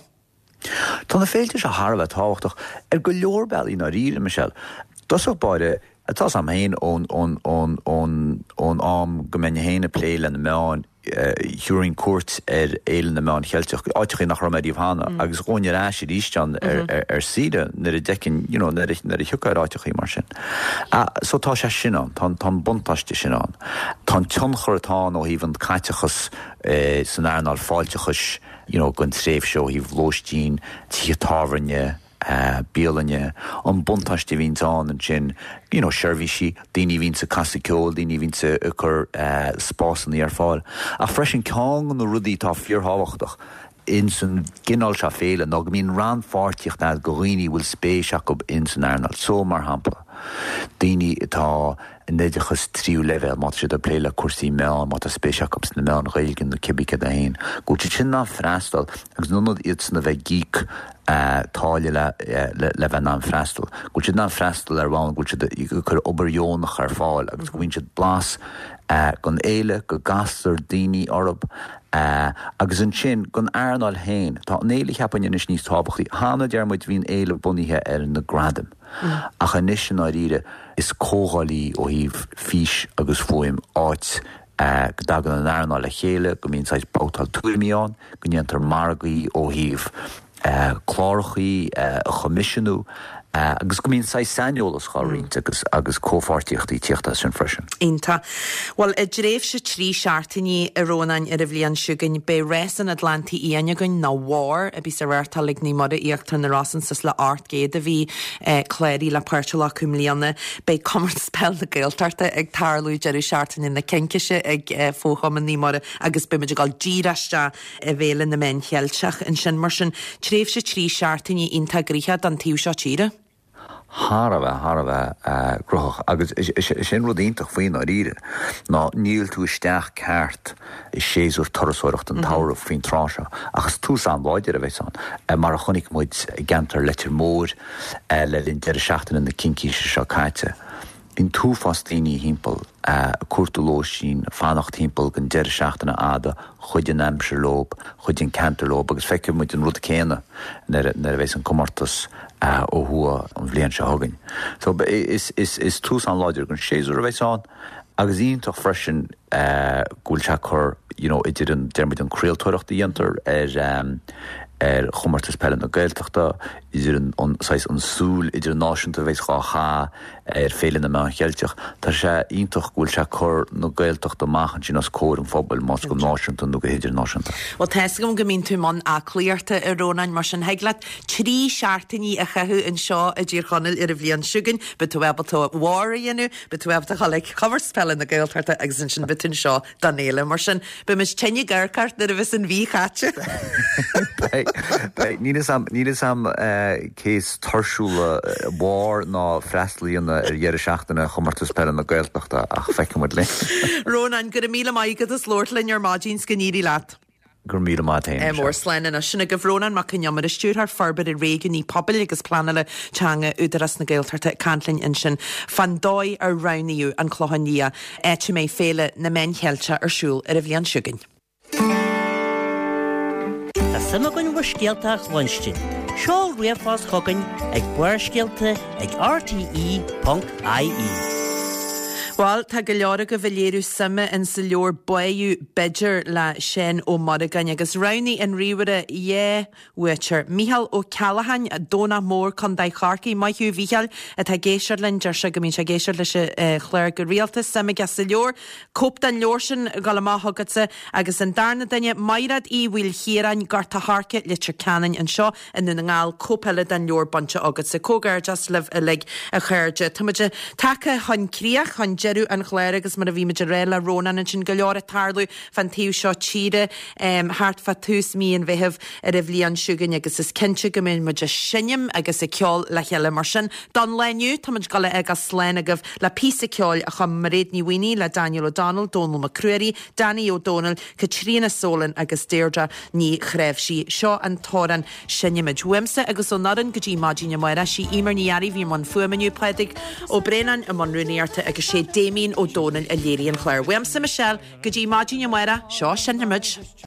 Tá na féilte se Harbh táhachtach ar go leorbel í na ríre Michelle. Dosach baide atá am héin ón ón ón ón ón am go menne héine pléile na meán Húrin cuat ar éile na meán cheilteach áitiach nach raméidíomh hána, agus gáinne ráisi rístean ar siide nar a decin nar a thuúcha áitiach mar sin. So tá sé sinán, tá buntáiste sinán. Tá tionchortáin ó híhann caiiteachas san airnáil fáilteachas gon tréimh seo híh lóistín, tí táhairne, bíalanne, an buntáiste vín an an sin, you know, seirbhísí, daoine vín sa casicol, daoine vín sa chur spásannaí ar fáil. A freisin ceann na rudaí tá fíortháhachtach in san gcinál se féile, ná go mín ran fáirtíocht na go dhaoine bhfuil spéiseach go in san airnáil, so mar hampla. Daoine atá néidechas tríú level mat siad a pléile cuasaí meán mat a spéiseach go na meán réilgin na cibice a hain. Gúilte sin ná freistal, agus nunad iad na bheith gíic táile le bheith ná freistal. Gúilte ná freistal ar bháin gúilte chur obairjónach ar fáil, agus go bhain siad blas gon éile go gastar daoine orb, agus an sin gon airnáil hain, tá an éile cheapan is níos tábachtaí, hána dearmid bhíon éile bunithe ar na gradam. Ach an níos sin áíre is cógáilí ó híh fís agus fuim áit go dagan an airnáil le chéile, go mín sais bátal tuairmián, go níontar margaí ó híh chláirchaí a chomisisiú, agus go mín sais saneolalas cháirínta agus agus cófáirtíochtaí tíochta sin freisin. Ínta. Well, i dréibh se trí seaartaní a rónain ar a bhliain siúgan be rés an Atlanti íane gon na mhór a bí sa réirtalig ní mod a íochttar na rásan sas le art géad a bhí chléirí le páirteala cumlíanna be comart spell na gailtarta ag tarlú jeú seaartaní na cenciise ag fóchaman ní mod agus be muidir gáil díraiste a bhéile na men cheilteach in sin mar sin tréibh se trí seaartaní ínta gríthe an tíú seo tíre. Harbh, Harbh groch, agus sin rudíntach faoin á ríre. Ná níl tú isteach ceart is séúr torasóireacht an tára faoin tráise, agus tú an bháidir a bheits an, mar a chonig muid gentar letir mór le linn deir seachtain na cincíise seo caite. Bhín tú fástaoine hímpel cuairtú lóisín fannacht hímpel gon deir seachtainna ada chuid an amsir lób, chuid an cantar lób, agus feiceir muid an rud céine nar a bheits an commartas ó thua an bhliain se thugann. So is is is tús an láidir gon séúr a bheits an, agus ionintach freisin gúil se chur, you know, idir an dermid an craoltóireachta dhéantar ar ar chumartas pelle na gaeltachta, idir an sais an súl, idir an náisiúnta bheits chá chá ar féile na meán cheilteach. Tá sé ionintach gúil se chur na gaeltachta máchan sin as cóir an fphobal más go náisiúnta nó go héidir náisiúnta. Well, tees gom go mín tú man a clíarta ar rónain mar sin heaglaat trí seaartaní a cheithú in seo a ddír chonil ar a bhliain siúgan, be tú ebal tú mhór dhéanú, be tú ebal tú chalig cover spell na gaeltarta agus sin bitin seo danéile mar sin, be mis tenne garcart na a bheits an bhí chatte. Ní am cés tarsúla bhór ná freistalíonna ar dheir seachtainna chumartas pelle na gaeltachta ach feicimid le. Rónain gur míle maigad is lóirlainn ar mágin scaníí leat. Gur míle mátain. Mór slein a sinna go bhrónain mac cineamar is stúr ar farbar i réigen í pobl agus planile teanga údaras na gaeltarta canlainn in sin fan dóid ar ranaíú an chlóhaníí éite mé féile na men cheillte arsúl ar a bhliain siúgan. Tá sama gon bhar scialteach lunchtin. Seol riamhás chogann ag buir scialta ag r t e dot I E. Well, tá go leora go bhléirú sama in sa leor buú beidir le sin ó Madagan agus rounnaí an riúire é Witcher. Míhall ó Callahan a dóna mór chun daid charcaí maithú bhíhall a tá géisiir len deir se go mín se géisiir leis chléir go rialtas sama gas sa leor. Cóp den leor sin gal máthgadsa agus an darna daine mairad í bhfuil chéarain garta harca litir canan an seo in na ngáil cópeile den leor bonte agad sa cógar just liv a lig a chuirde. Táimeide take chun críach chun jeú an chléir agus mar a bhí meidir réile rónan an sin go leor a tarlú fan tíú seo tíre hart fa tús mí an bheitheh ar a bhlíon siúgan agus is cinse go mé muidir sinnim agus i ceol le cheile mar sin. Don leniu táid gal agus sléin agah le pí a ceol a chu mar réad ní bhaoine le Daniel O'Donnell, Donal McCreary, Danny O'Donnell, Katrina Solan agus Deirdre ní chréibh si seo an tóran sinnimid wimsa agus ó nadan go dtí mádíine maira si imar níari bhí man fuamaniu pledig ó Brennan a man runúirta agus sé Damien O'Donnell a léirí an chléir. Wimsa Michelle go dtí mádíine maira seo sinnimid.